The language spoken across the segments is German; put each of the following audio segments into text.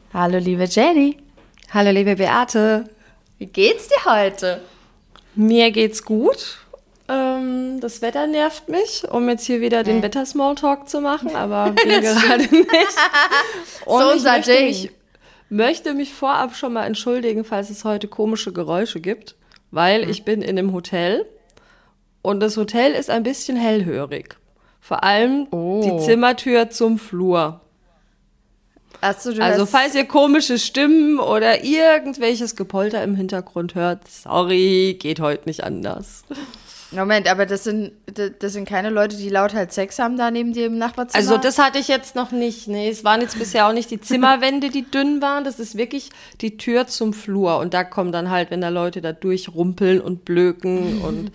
Hallo liebe Jenny, Hallo liebe Beate, wie geht's dir heute? mir geht's gut. Das Wetter nervt mich, um jetzt hier wieder den Wetter-Smalltalk zu machen, aber wir gerade nicht. Und So ich unser Ding. möchte mich vorab schon mal entschuldigen, falls es heute komische Geräusche gibt, weil ich bin in einem Hotel und das Hotel ist ein bisschen hellhörig. Vor allem die Zimmertür zum Flur. Also Falls ihr komische Stimmen oder irgendwelches Gepolter im Hintergrund hört, sorry, geht heute nicht anders. Moment, aber das sind keine Leute, die laut halt Sex haben da neben dir im Nachbarzimmer? Also das hatte ich jetzt noch nicht. Nee, es waren jetzt bisher auch nicht die Zimmerwände, die dünn waren. Das ist wirklich die Tür zum Flur. Und da kommen dann halt, wenn da Leute da durchrumpeln und blöken und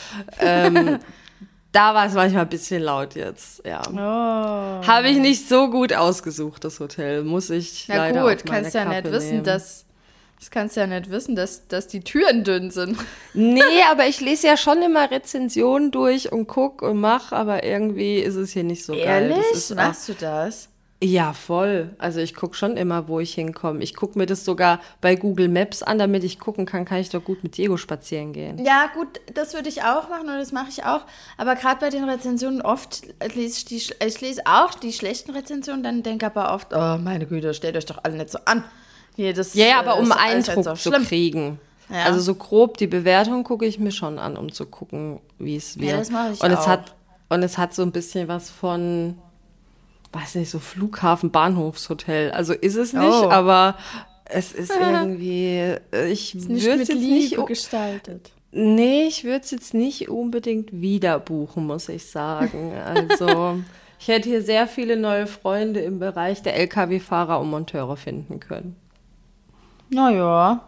da war es manchmal ein bisschen laut jetzt, ja. Oh. Habe ich nicht so gut ausgesucht, das Hotel, muss ich leider auf meine kannst ja Kappe nicht wissen, nehmen. das kannst ja nicht wissen, dass die Türen dünn sind. Nee, aber ich lese ja schon immer Rezensionen durch und guck und mach, aber irgendwie ist es hier nicht so geil. Ehrlich? Das ist Machst du das? Ja, voll. Also ich guck schon immer, wo ich hinkomme. Ich guck mir das sogar bei Google Maps an, damit ich gucken kann ich doch gut mit Diego spazieren gehen. Ja, gut, das würde ich auch machen und das mache ich auch. Aber gerade bei den Rezensionen oft ich lese auch die schlechten Rezensionen, dann denke aber oft, oh meine Güte, stellt euch doch alle nicht so an. Hier, Ja, aber um ist alles Eindruck so zu schlimm. kriegen. Ja. Also so grob die Bewertung gucke ich mir schon an, um zu gucken, wie es wird. Ja, das mache ich und auch. Es hat so ein bisschen was von, weiß nicht, so Flughafen, Bahnhofshotel. Also ist es nicht, aber es ist irgendwie, ich Nicht würde mit es jetzt Liebe nicht. gestaltet. Nee, ich würde es jetzt nicht unbedingt wieder buchen, muss ich sagen. Also, ich hätte hier sehr viele neue Freunde im Bereich der LKW-Fahrer und Monteure finden können. Naja.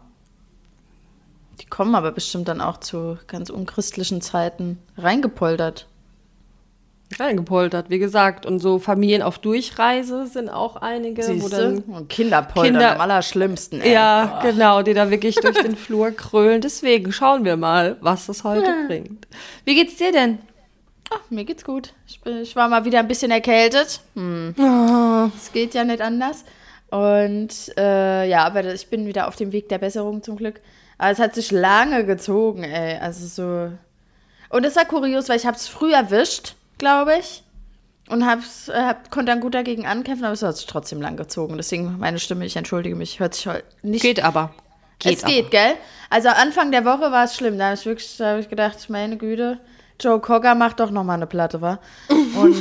Die kommen aber bestimmt dann auch zu ganz unchristlichen Zeiten reingepoltert. Reingepoltert, wie gesagt. Und so Familien auf Durchreise sind auch einige. Wo Siehst dann du? Und Kinderpoltern am allerschlimmsten, ey. Ja, genau, die da wirklich durch den Flur krölen. Deswegen schauen wir mal, was das heute bringt. Wie geht's dir denn? Ach, mir geht's gut. Ich war mal wieder ein bisschen erkältet. Es geht ja nicht anders. Und aber ich bin wieder auf dem Weg der Besserung zum Glück. Aber es hat sich lange gezogen, ey. Also so. Und es war kurios, weil ich hab's früh erwischt, glaube ich. Und konnte dann gut dagegen ankämpfen, aber es hat sich trotzdem lang gezogen. Deswegen meine Stimme, ich entschuldige mich, hört sich heute nicht. Geht aber. Geht, gell? Also Anfang der Woche war es schlimm. Da habe ich gedacht, meine Güte, Joe Cocker macht doch noch mal eine Platte, wa? Und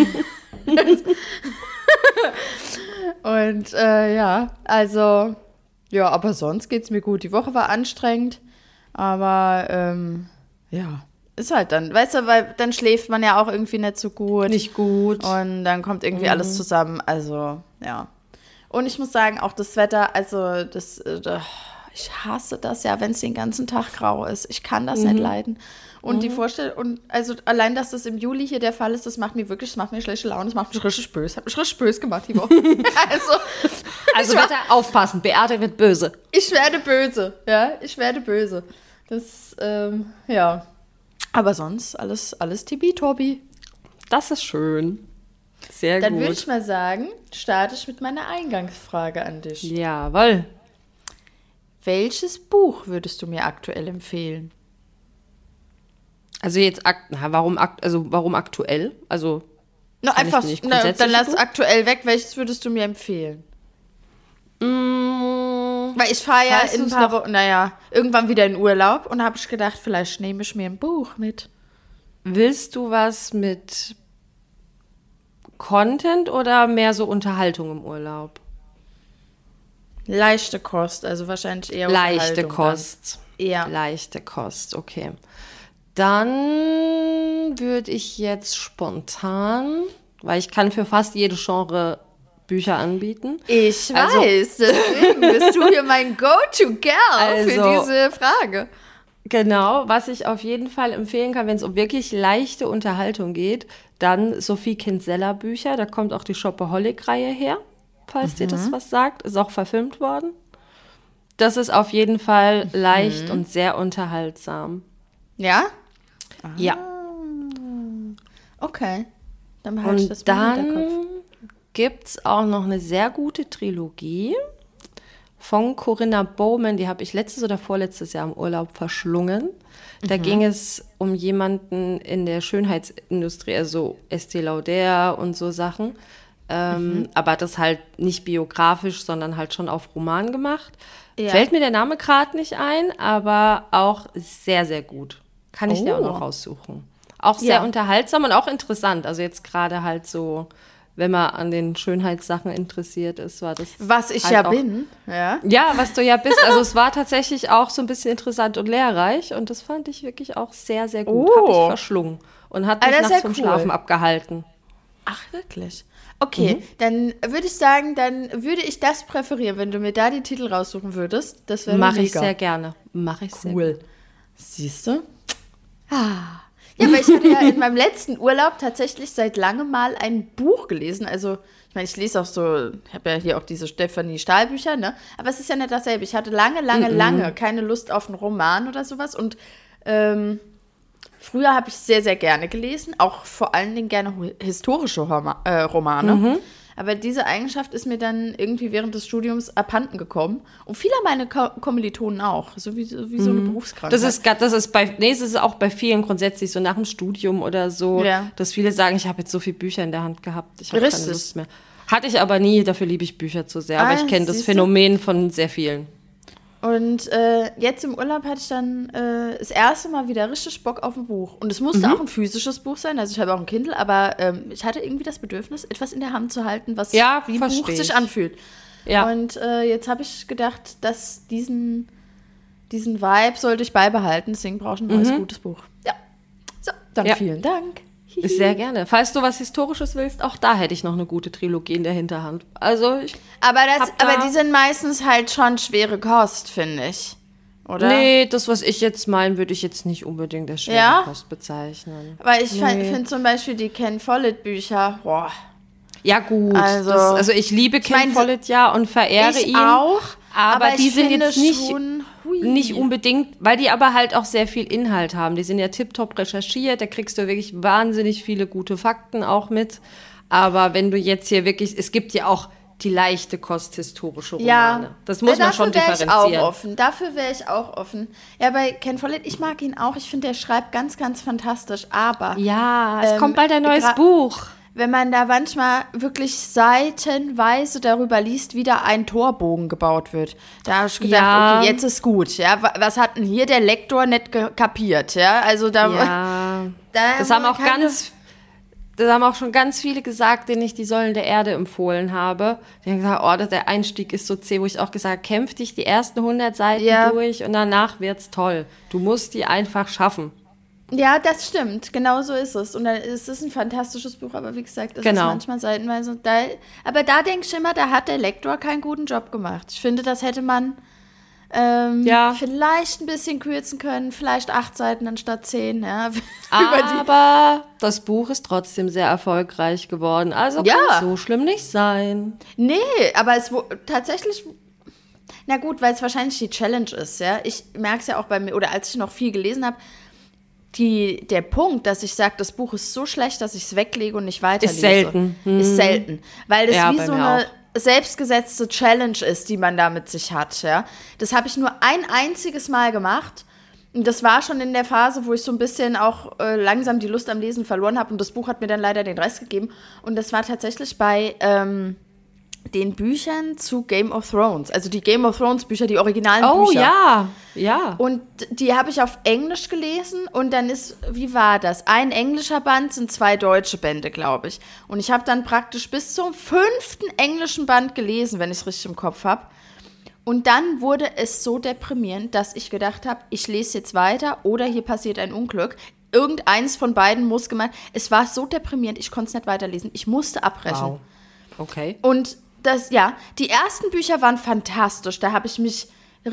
aber sonst geht's mir gut. Die Woche war anstrengend, aber ist halt dann, weißt du, weil dann schläft man ja auch irgendwie nicht so gut. Nicht gut. Und dann kommt irgendwie alles zusammen, also, ja. Und ich muss sagen, auch das Wetter, also ich hasse das ja, wenn es den ganzen Tag grau ist. Ich kann das nicht leiden. Und die Vorstellung, und also allein, dass das im Juli hier der Fall ist, das macht mir schlechte Laune, das macht mich richtig böse. Hat mich richtig böse gemacht die Woche. Also Wetter, aufpassen, Beate wird böse. Ich werde böse, ja, ich werde böse. Das, ja. Aber sonst alles tippitoppi. Das ist schön. Sehr Dann gut. würde ich mal sagen, starte ich mit meiner Eingangsfrage an dich. Jawohl. Welches Buch würdest du mir aktuell empfehlen? Also jetzt, warum aktuell? Also kann Einfach, ich nicht dann grundsätzlich lass Buch? aktuell weg. Welches würdest du mir empfehlen? Mm, Weil ich fahre ja Weißt in ein du's paar noch? Wochen, irgendwann wieder in Urlaub und habe ich gedacht, vielleicht nehme ich mir ein Buch mit. Willst du was mit Content oder mehr so Unterhaltung im Urlaub? Leichte Kost, also wahrscheinlich eher Leichte Unterhaltung Kost. dann. Ja. Leichte Kost, okay. Dann würde ich jetzt spontan, weil ich kann für fast jede Genre Bücher anbieten. Ich Also- weiß, deswegen bist du hier mein Go-To-Girl für Also- diese Frage. Genau, was ich auf jeden Fall empfehlen kann, wenn es um wirklich leichte Unterhaltung geht, dann Sophie Kinsella Bücher. Da kommt auch die Shopaholic-Reihe her, falls dir das was sagt. Ist auch verfilmt worden. Das ist auf jeden Fall leicht und sehr unterhaltsam. Ja? Ja. Okay. Dann behalte ich das Und mal im Hinterkopf. dann gibt es auch noch eine sehr gute Trilogie von Corinna Bowman, die habe ich letztes oder vorletztes Jahr im Urlaub verschlungen. Da ging es um jemanden in der Schönheitsindustrie, also Estée Lauder und so Sachen. Aber das halt nicht biografisch, sondern halt schon auf Roman gemacht. Ja. Fällt mir der Name gerade nicht ein, aber auch sehr, sehr gut. Kann ich dir auch noch raussuchen. Auch sehr unterhaltsam und auch interessant. Also jetzt gerade halt so, wenn man an den Schönheitssachen interessiert ist, war das. Was ich halt ja auch, bin. Ja. Ja, was du ja bist. Also es war tatsächlich auch so ein bisschen interessant und lehrreich. Und das fand ich wirklich auch sehr, sehr gut. Habe ich verschlungen. Und hat mich nachts vom Schlafen abgehalten. Ach, wirklich? Okay, dann würde ich sagen, dann würde ich das präferieren, wenn du mir da die Titel raussuchen würdest. Das wäre mega. Mache ich sehr gerne. Mache ich sehr cool. Siehst du? Ja, weil ich hatte ja in meinem letzten Urlaub tatsächlich seit langem mal ein Buch gelesen. Also, ich meine, ich lese auch so, ich habe ja hier auch diese Stefanie Stahl-Bücher, ne? Aber es ist ja nicht dasselbe. Ich hatte lange keine Lust auf einen Roman oder sowas. Und früher habe ich sehr, sehr gerne gelesen. Auch vor allen Dingen gerne historische Romane. Aber diese Eigenschaft ist mir dann irgendwie während des Studiums abhanden gekommen. Und viele meiner Kommilitonen auch. So wie so eine Berufskrankheit. Es ist auch bei vielen grundsätzlich so nach dem Studium oder so, dass viele sagen, ich habe jetzt so viele Bücher in der Hand gehabt, ich habe keine Lust mehr. Hatte ich aber nie, dafür liebe ich Bücher zu sehr. Aber ich kenne das Phänomen von sehr vielen. Und jetzt im Urlaub hatte ich dann das erste Mal wieder richtig Bock auf ein Buch. Und es musste auch ein physisches Buch sein, also ich habe auch ein Kindle, aber ich hatte irgendwie das Bedürfnis, etwas in der Hand zu halten, was wie ein Buch sich anfühlt. Ja. Und jetzt habe ich gedacht, dass diesen Vibe sollte ich beibehalten, deswegen brauche ich ein neues gutes Buch. Ja, so, dann vielen Dank. Sehr gerne. Falls du was Historisches willst, auch da hätte ich noch eine gute Trilogie in der Hinterhand. Also aber die sind meistens halt schon schwere Kost, finde ich. Oder? Nee, das, was ich jetzt meine, würde ich jetzt nicht unbedingt als schwere Kost bezeichnen. Weil ich finde zum Beispiel die Ken Follett-Bücher, boah. Ja, gut. Also ich liebe Ken Follett und verehre ihn. Ich auch. Aber die sind jetzt nicht unbedingt, weil die aber halt auch sehr viel Inhalt haben. Die sind ja tipptopp recherchiert, da kriegst du wirklich wahnsinnig viele gute Fakten auch mit. Aber wenn du jetzt hier wirklich, es gibt ja auch die leichte Kost historische Romane. Ja, das muss man schon differenzieren. Dafür wäre ich auch offen. Ja, bei Ken Follett, ich mag ihn auch. Ich finde, der schreibt ganz, ganz fantastisch. Aber ja, es kommt bald ein neues Buch. Wenn man da manchmal wirklich seitenweise darüber liest, wie da ein Torbogen gebaut wird. Da habe ich gedacht, okay, jetzt ist gut. Ja, was hat denn hier der Lektor nicht kapiert? Ja, also das haben auch schon ganz viele gesagt, denen ich die Säulen der Erde empfohlen habe. Die haben gesagt, der Einstieg ist so zäh, wo ich auch gesagt habe, kämpf dich die ersten 100 Seiten durch und danach wird's toll. Du musst die einfach schaffen. Ja, das stimmt. Genau so ist es. Und dann ist es ein fantastisches Buch, aber wie gesagt, es ist manchmal seitenweise. Aber da denke ich immer, da hat der Lektor keinen guten Job gemacht. Ich finde, das hätte man vielleicht ein bisschen kürzen können, vielleicht 8 Seiten anstatt 10. Ja. Aber das Buch ist trotzdem sehr erfolgreich geworden. Also kann es so schlimm nicht sein. Nee, aber es tatsächlich... Na gut, weil es wahrscheinlich die Challenge ist. Ja. Ich merke es ja auch bei mir, oder als ich noch viel gelesen habe, der Punkt, dass ich sage, das Buch ist so schlecht, dass ich es weglege und nicht weiterlese. Ist selten. Weil das wie so eine selbstgesetzte Challenge ist, die man da mit sich hat. Ja? Das habe ich nur ein einziges Mal gemacht. Und das war schon in der Phase, wo ich so ein bisschen auch langsam die Lust am Lesen verloren habe. Und das Buch hat mir dann leider den Rest gegeben. Und das war tatsächlich bei den Büchern zu Game of Thrones. Also die Game of Thrones Bücher, die originalen Bücher. Oh ja. Und die habe ich auf Englisch gelesen und dann wie war das? Ein englischer Band sind 2 deutsche Bände, glaube ich. Und ich habe dann praktisch bis zum 5. englischen Band gelesen, wenn ich es richtig im Kopf habe. Und dann wurde es so deprimierend, dass ich gedacht habe, ich lese jetzt weiter oder hier passiert ein Unglück. Irgendeins von beiden muss gemeint. Es war so deprimierend, ich konnte es nicht weiterlesen. Ich musste abbrechen. Wow. Okay. Und die ersten Bücher waren fantastisch. Da habe ich mich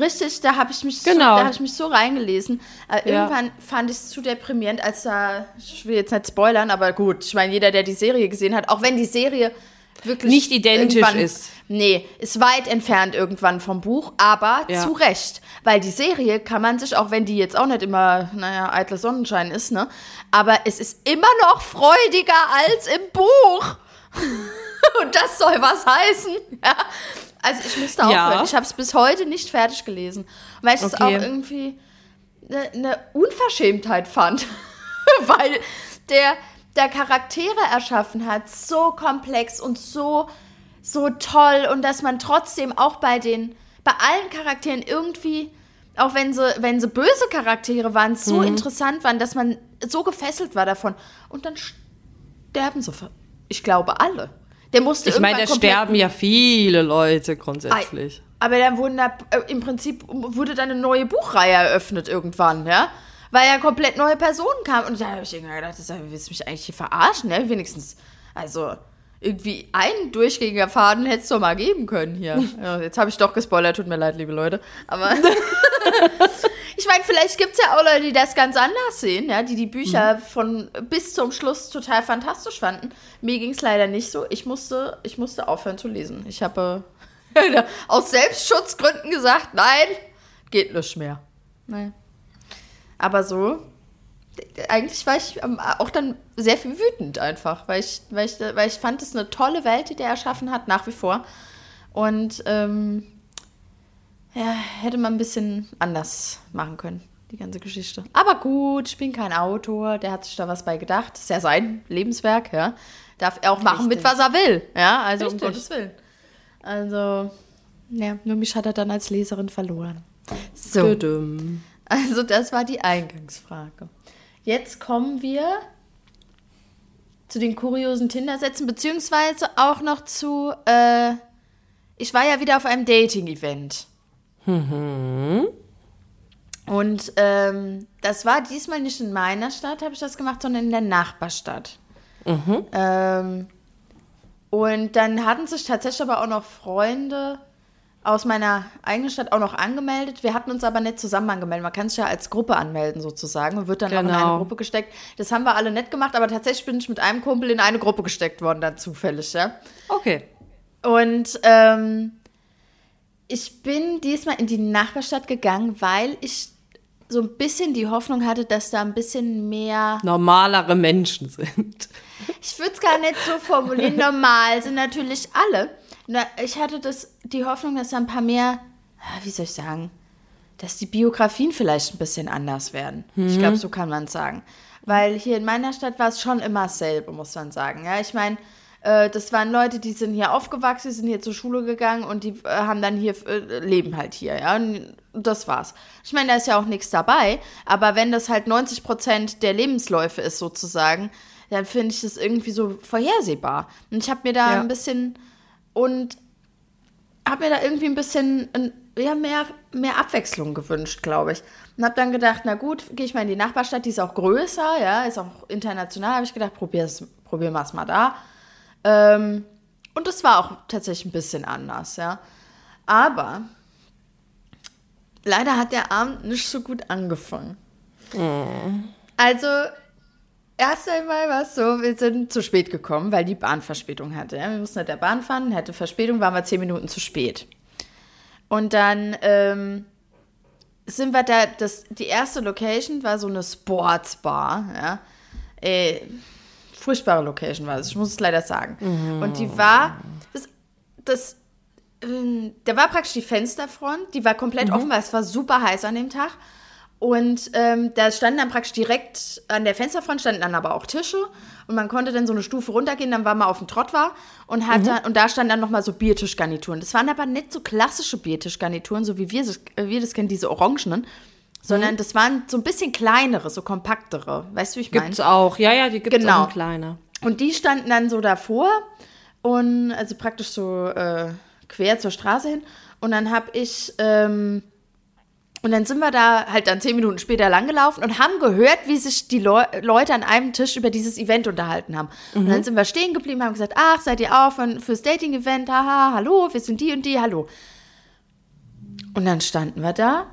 so reingelesen. Irgendwann fand ich es zu deprimierend, ich will jetzt nicht spoilern, aber gut, ich meine, jeder, der die Serie gesehen hat, auch wenn die Serie wirklich nicht identisch ist. Nee, ist weit entfernt irgendwann vom Buch, aber zu Recht. Weil die Serie kann man sich, auch wenn die jetzt auch nicht immer, eitler Sonnenschein ist, ne, aber es ist immer noch freudiger als im Buch. Und das soll was heißen. Ja. Also ich musste aufhören. Ich habe es bis heute nicht fertig gelesen. Und weil ich es auch irgendwie eine Unverschämtheit fand. Weil der Charaktere erschaffen hat, so komplex und so toll. Und dass man trotzdem auch bei allen Charakteren irgendwie, auch wenn sie böse Charaktere waren, so interessant waren, dass man so gefesselt war davon. Und dann sterben sie, ich glaube, alle. Ich meine, da sterben ja viele Leute grundsätzlich. Aber dann im Prinzip wurde dann eine neue Buchreihe eröffnet irgendwann, ja? Weil ja komplett neue Personen kamen. Und da habe ich irgendwie gedacht, willst du mich eigentlich hier verarschen, ne? Wenigstens, also irgendwie einen durchgängiger Faden hättest du mal geben können hier. Ja, jetzt habe ich doch gespoilert, tut mir leid, liebe Leute. Aber ich meine, vielleicht gibt es ja auch Leute, die das ganz anders sehen, ja, die Bücher von bis zum Schluss total fantastisch fanden. Mir ging es leider nicht so. Ich musste aufhören zu lesen. Ich habe aus Selbstschutzgründen gesagt, nein, geht nicht mehr. Nein. Aber so, eigentlich war ich auch dann sehr viel wütend einfach, weil ich fand, es eine tolle Welt, die der erschaffen hat, nach wie vor. Und hätte man ein bisschen anders machen können, die ganze Geschichte. Aber gut, ich bin kein Autor, der hat sich da was bei gedacht. Das ist ja sein Lebenswerk, ja. Darf er auch machen mit, was er will, ja, also um Gottes Willen. Also, ja, nur mich hat er dann als Leserin verloren. So, also das war die Eingangsfrage. Jetzt kommen wir zu den kuriosen Tinder-Sätzen, beziehungsweise auch noch zu, ich war ja wieder auf einem Dating-Event. Und das war diesmal nicht in meiner Stadt, habe ich das gemacht, sondern in der Nachbarstadt. Und dann hatten sich tatsächlich aber auch noch Freunde aus meiner eigenen Stadt auch noch angemeldet. Wir hatten uns aber nicht zusammen angemeldet. Man kann sich ja als Gruppe anmelden sozusagen und wird dann auch in eine Gruppe gesteckt. Das haben wir alle nicht gemacht, aber tatsächlich bin ich mit einem Kumpel in eine Gruppe gesteckt worden, dann zufällig, ja. Okay. Und ich bin diesmal in die Nachbarstadt gegangen, weil ich so ein bisschen die Hoffnung hatte, dass da ein bisschen mehr normalere Menschen sind. Ich würde es gar nicht so formulieren. Normal sind natürlich alle. Ich hatte die Hoffnung, dass da ein paar mehr, wie soll ich sagen, dass die Biografien vielleicht ein bisschen anders werden. Ich glaube, so kann man es sagen. Weil hier in meiner Stadt war es schon immer dasselbe, muss man sagen. Ja, ich meine, das waren Leute, die sind hier aufgewachsen, die sind hier zur Schule gegangen und die haben dann hier, leben halt hier, ja, und das war's. Ich meine, da ist ja auch nichts dabei, aber wenn das halt 90% der Lebensläufe ist sozusagen, dann finde ich das irgendwie so vorhersehbar. Und ich habe mir da ein bisschen mehr Abwechslung gewünscht, glaube ich. Und habe dann gedacht, na gut, gehe ich mal in die Nachbarstadt, die ist auch größer, ja, ist auch international, habe ich gedacht, probieren wir es mal da. Und das war auch tatsächlich ein bisschen anders, ja. Aber leider hat der Abend nicht so gut angefangen. Also, erst einmal war es so, wir sind zu spät gekommen, weil die Bahn Verspätung hatte. Ja. Wir mussten mit der Bahn fahren, hatte Verspätung, waren wir 10 Minuten zu spät. Und dann sind wir da, die erste Location war so eine Sportsbar, ja. Furchtbare Location war es, ich muss es leider sagen. Und die war, da war praktisch die Fensterfront, die war komplett offen, weil es war super heiß an dem Tag. Und da standen dann praktisch direkt an der Fensterfront standen dann aber auch Tische und man konnte dann so eine Stufe runtergehen, dann war man auf dem Trott und da standen dann nochmal so Biertischgarnituren. Das waren aber nicht so klassische Biertischgarnituren, so wie wir das kennen, diese orangenen, sondern das waren so ein bisschen kleinere, so kompaktere. Weißt du, wie ich meine? Gibt's auch, ja, die gibt's auch kleiner. Und die standen dann so davor und also praktisch so quer zur Straße hin und dann und dann sind wir da halt dann 10 Minuten später langgelaufen und haben gehört, wie sich die Leute an einem Tisch über dieses Event unterhalten haben. Und dann sind wir stehen geblieben, haben gesagt, ach, seid ihr auch fürs Dating-Event? Haha, hallo, wir sind die und die, hallo. Und dann standen wir da.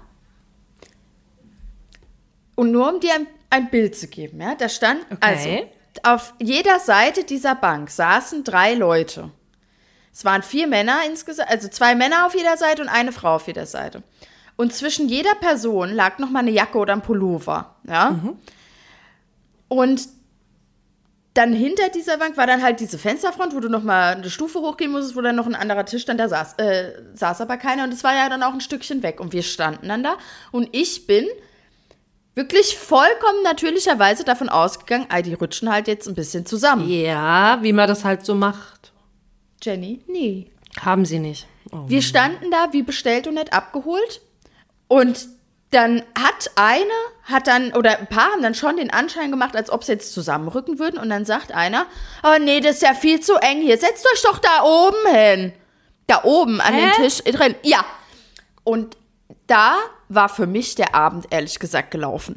Und nur um dir ein Bild zu geben, ja, da stand, also auf jeder Seite dieser Bank saßen 3 Leute. Es waren 4 Männer insgesamt, also 2 Männer auf jeder Seite und eine Frau auf jeder Seite. Und zwischen jeder Person lag noch mal eine Jacke oder ein Pullover, ja. Und dann hinter dieser Bank war dann halt diese Fensterfront, wo du nochmal eine Stufe hochgehen musstest, wo dann noch ein anderer Tisch stand, da saß aber keiner und es war ja dann auch ein Stückchen weg und wir standen dann da und ich bin wirklich vollkommen natürlicherweise davon ausgegangen, die rutschen halt jetzt ein bisschen zusammen. Ja, wie man das halt so macht. Jenny, nee. Haben sie nicht. Oh. Wir standen da, wie bestellt und nicht abgeholt und dann hat oder ein paar haben dann schon den Anschein gemacht, als ob sie jetzt zusammenrücken würden. Und dann sagt einer, oh nee, das ist ja viel zu eng hier. Setzt euch doch da oben hin. Da oben an den Tisch drin. Ja. Und da war für mich der Abend, ehrlich gesagt, gelaufen.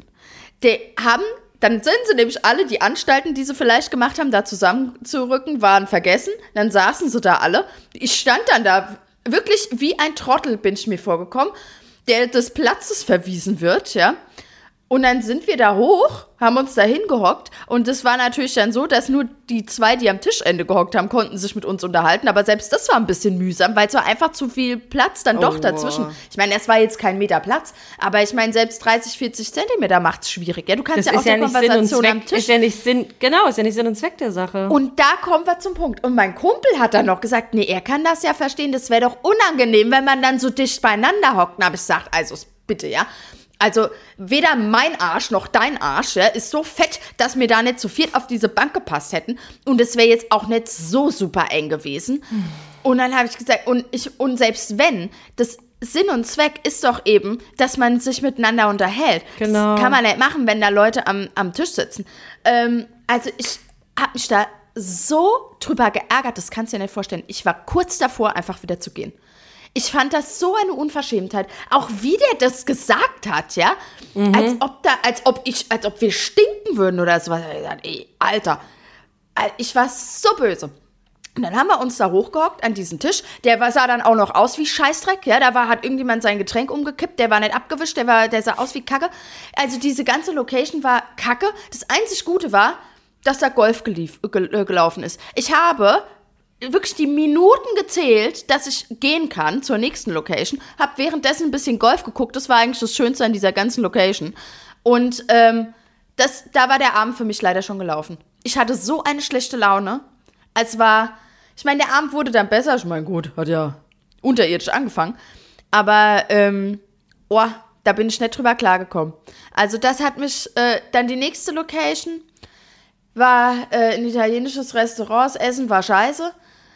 Dann sind sie nämlich alle, die Anstalten, die sie vielleicht gemacht haben, da zusammenzurücken, waren vergessen. Dann saßen sie da alle. Ich stand dann da, wirklich wie ein Trottel bin ich mir vorgekommen, der des Platzes verwiesen wird, ja. Und dann sind wir da hoch, haben uns da hingehockt und das war natürlich dann so, dass nur die zwei, die am Tischende gehockt haben, konnten sich mit uns unterhalten, aber selbst das war ein bisschen mühsam, weil es war einfach zu viel Platz dann doch dazwischen. Ich meine, es war jetzt kein Meter Platz, aber ich meine, selbst 30, 40 Zentimeter macht es schwierig, ja. Du kannst ja auch die Konversation am Tisch. Ist ja nicht Sinn und Zweck der Sache. Und da kommen wir zum Punkt. Und mein Kumpel hat dann noch gesagt, nee, er kann das ja verstehen, das wäre doch unangenehm, wenn man dann so dicht beieinander hockt. Und habe ich gesagt, also bitte, ja. Also weder mein Arsch noch dein Arsch ist so fett, dass wir da nicht zu viert auf diese Bank gepasst hätten. Und es wäre jetzt auch nicht so super eng gewesen. Und dann habe ich gesagt, und selbst wenn, das Sinn und Zweck ist doch eben, dass man sich miteinander unterhält. Genau. Das kann man nicht machen, wenn da Leute am Tisch sitzen. Also ich habe mich da so drüber geärgert, das kannst du dir nicht vorstellen. Ich war kurz davor, einfach wieder zu gehen. Ich fand das so eine Unverschämtheit. Auch wie der das gesagt hat, ja. Mhm. Als ob wir stinken würden oder so. Ey, Alter. Ich war so böse. Und dann haben wir uns da hochgehockt an diesen Tisch. Der sah dann auch noch aus wie Scheißdreck, ja. Hat irgendjemand sein Getränk umgekippt. Der war nicht abgewischt. Der sah aus wie Kacke. Also diese ganze Location war Kacke. Das einzig Gute war, dass da Golf gelaufen ist. Ich habe wirklich die Minuten gezählt, dass ich gehen kann zur nächsten Location, habe währenddessen ein bisschen Golf geguckt, das war eigentlich das Schönste an dieser ganzen Location und da war der Abend für mich leider schon gelaufen. Ich hatte so eine schlechte Laune, ich meine, der Abend wurde dann besser, ich meine, gut, hat ja unterirdisch angefangen, aber da bin ich nicht drüber klargekommen. Also das hat mich, dann die nächste Location war ein italienisches Restaurant, das Essen war scheiße.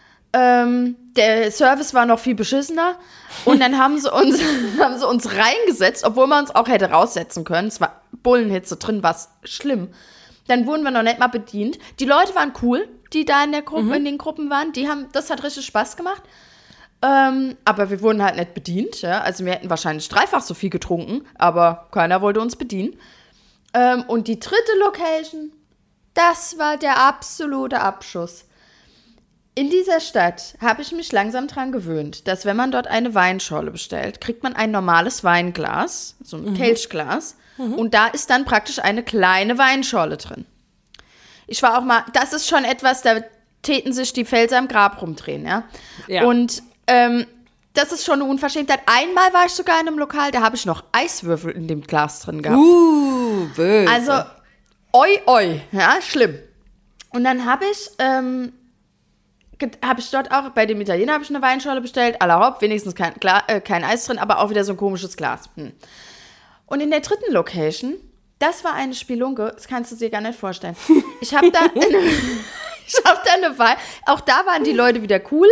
Der Service war noch viel beschissener und dann haben sie uns reingesetzt, obwohl man uns auch hätte raussetzen können. Es war Bullenhitze drin, was schlimm. Dann wurden wir noch nicht mal bedient. Die Leute waren cool, die da in den Gruppen waren. Das hat richtig Spaß gemacht. Aber wir wurden halt nicht bedient. Ja? Also wir hätten wahrscheinlich 3-fach so viel getrunken, aber keiner wollte uns bedienen. Und die dritte Location, das war der absolute Abschuss. In dieser Stadt habe ich mich langsam dran gewöhnt, dass wenn man dort eine Weinschorle bestellt, kriegt man ein normales Weinglas, so ein Kelchglas, und da ist dann praktisch eine kleine Weinschorle drin. Ich war auch mal, das ist schon etwas, da täten sich die Felser im Grab rumdrehen, ja. Und das ist schon eine Unverschämtheit. Einmal war ich sogar in einem Lokal, da habe ich noch Eiswürfel in dem Glas drin gehabt. Böse. Also, oi, ja, schlimm. Und dann habe ich dort auch, bei dem Italiener habe ich eine Weinschorle bestellt, à la Hop, wenigstens kein Eis drin, aber auch wieder so ein komisches Glas. Und in der dritten Location, das war eine Spelunke, das kannst du dir gar nicht vorstellen. Ich habe da eine Wein, auch da waren die Leute wieder cool,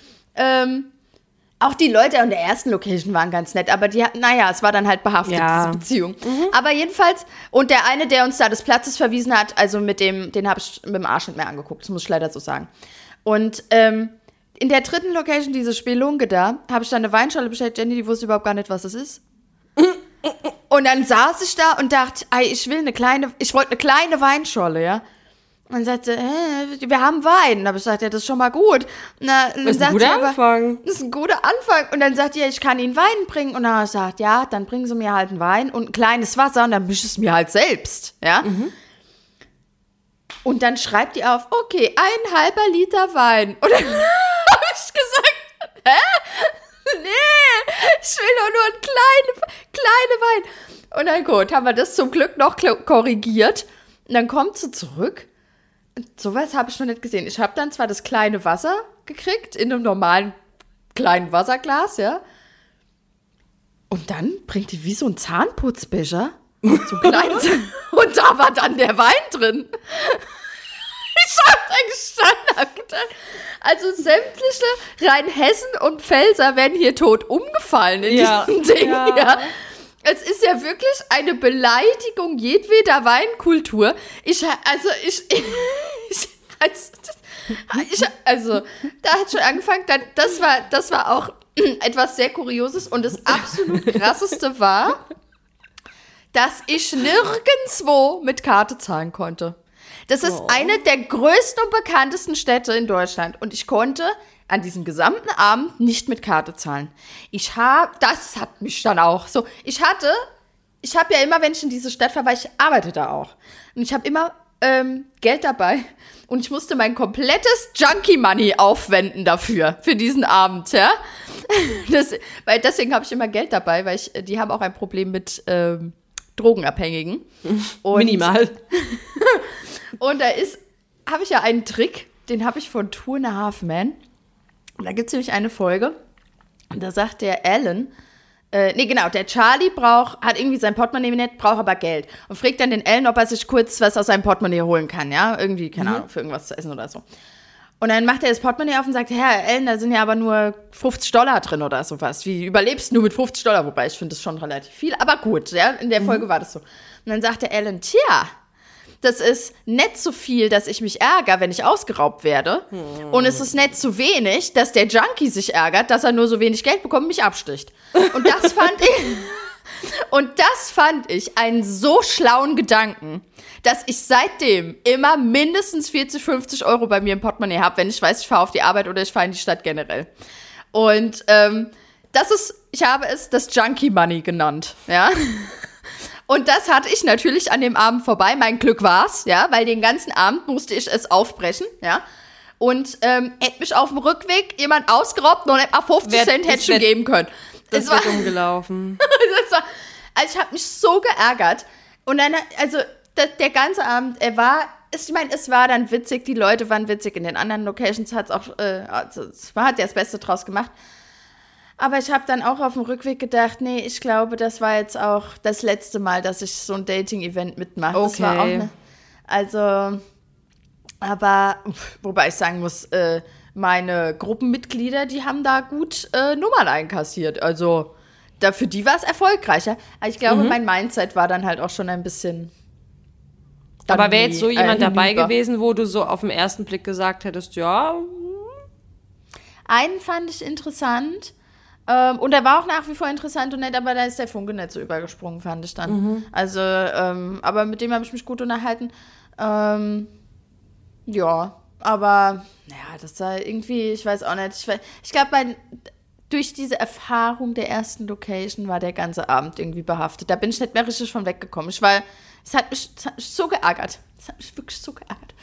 auch die Leute in der ersten Location waren ganz nett, aber die hatten, es war dann halt behaftet, diese Beziehung. Aber jedenfalls, und der eine, der uns da des Platzes verwiesen hat, also den habe ich mit dem Arsch nicht mehr angeguckt, das muss ich leider so sagen. Und in der dritten Location, diese Spelunke da, habe ich dann eine Weinschorle bestellt. Jenny, die wusste überhaupt gar nicht, was das ist. Und dann saß ich da und dachte, ich wollte eine kleine Weinschorle, ja. Und dann sagte sie, wir haben Wein. Und dann habe ich gesagt, ja, das ist schon mal gut. Das ist ein guter Anfang. Das ist ein guter Anfang. Und dann sagt sie, ja, ich kann Ihnen Wein bringen. Und dann habe ich gesagt, ja, dann bringen Sie mir halt einen Wein und ein kleines Wasser und dann mische ich es mir halt selbst, ja. Und dann schreibt die auf, okay, 1,5 Liter Wein. Und dann habe ich gesagt, nee, ich will doch nur einen kleine Wein. Und dann gut, haben wir das zum Glück noch korrigiert. Und dann kommt sie zurück sowas habe ich noch nicht gesehen. Ich habe dann zwar das kleine Wasser gekriegt, in einem normalen kleinen Wasserglas, ja. Und dann bringt die wie so ein Zahnputzbecher, so klein, und da war dann der Wein drin. Ich hab da gestanden und hab gedacht, also sämtliche Rheinhessen und Pfälzer werden hier tot umgefallen in diesem Ding. Ja. Es ist ja wirklich eine Beleidigung jedweder Weinkultur. Also, da hat schon angefangen, das war auch etwas sehr Kurioses und das absolut Krasseste war, dass ich nirgendwo mit Karte zahlen konnte. Das ist eine der größten und bekanntesten Städte in Deutschland und ich konnte an diesem gesamten Abend nicht mit Karte zahlen. Das hat mich dann auch so, ich habe ja immer, wenn ich in diese Stadt fahre, weil ich arbeite da auch und ich habe immer Geld dabei und ich musste mein komplettes Junkie-Money aufwenden dafür, für diesen Abend, ja. Weil deswegen habe ich immer Geld dabei, weil die haben auch ein Problem mit Drogenabhängigen. Und, minimal. Und habe ich ja einen Trick, den habe ich von Two and a Half Men. Und da gibt es nämlich eine Folge, und da sagt der Alan, der Charlie hat irgendwie sein Portemonnaie nicht, braucht aber Geld. Und fragt dann den Alan, ob er sich kurz was aus seinem Portemonnaie holen kann, ja? Irgendwie, keine Ahnung, für irgendwas zu essen oder so. Und dann macht er das Portemonnaie auf und sagt, Herr Alan, da sind ja aber nur $50 drin oder sowas. Wie überlebst du mit $50? Wobei, ich finde das schon relativ viel, aber gut, ja? In der Folge war das so. Und dann sagt der Alan, tja, das ist nicht so viel, dass ich mich ärgere, wenn ich ausgeraubt werde. Und es ist nicht zu wenig, dass der Junkie sich ärgert, dass er nur so wenig Geld bekommt und mich absticht. Und das fand ich einen so schlauen Gedanken, dass ich seitdem immer mindestens 40, 50 Euro bei mir im Portemonnaie habe, wenn ich weiß, ich fahre auf die Arbeit oder ich fahre in die Stadt generell. Und ich habe es das Junkie Money genannt, ja. Und das hatte ich natürlich an dem Abend vorbei. Mein Glück war's, ja, weil den ganzen Abend musste ich es aufbrechen, ja. Und hätte mich auf dem Rückweg jemand ausgeraubt und etwa 50 Cent hätte schon geben können. Das wird umgelaufen. Also ich habe mich so geärgert. Und dann, also der ganze Abend, es war dann witzig, die Leute waren witzig. In den anderen Locations hat es hat ja das Beste draus gemacht. Aber ich habe dann auch auf dem Rückweg gedacht, nee, ich glaube, das war jetzt auch das letzte Mal, dass ich so ein Dating-Event mitmache. Okay. Das war auch aber wobei ich sagen muss, meine Gruppenmitglieder, die haben da gut Nummern einkassiert. Also für die war es erfolgreicher. Aber ich glaube, mein Mindset war dann halt auch schon ein bisschen. Aber wäre jetzt so jemand dabei gewesen, wo du so auf den ersten Blick gesagt hättest, ja. Einen fand ich interessant. Und er war auch nach wie vor interessant und nett, aber da ist der Funke nicht so übergesprungen, fand ich dann. Also, aber mit dem habe ich mich gut unterhalten. Ja, aber, das war irgendwie, ich weiß auch nicht. Ich glaube, durch diese Erfahrung der ersten Location war der ganze Abend irgendwie behaftet. Da bin ich nicht mehr richtig von weggekommen. Es hat mich so geärgert. Es hat mich wirklich so geärgert.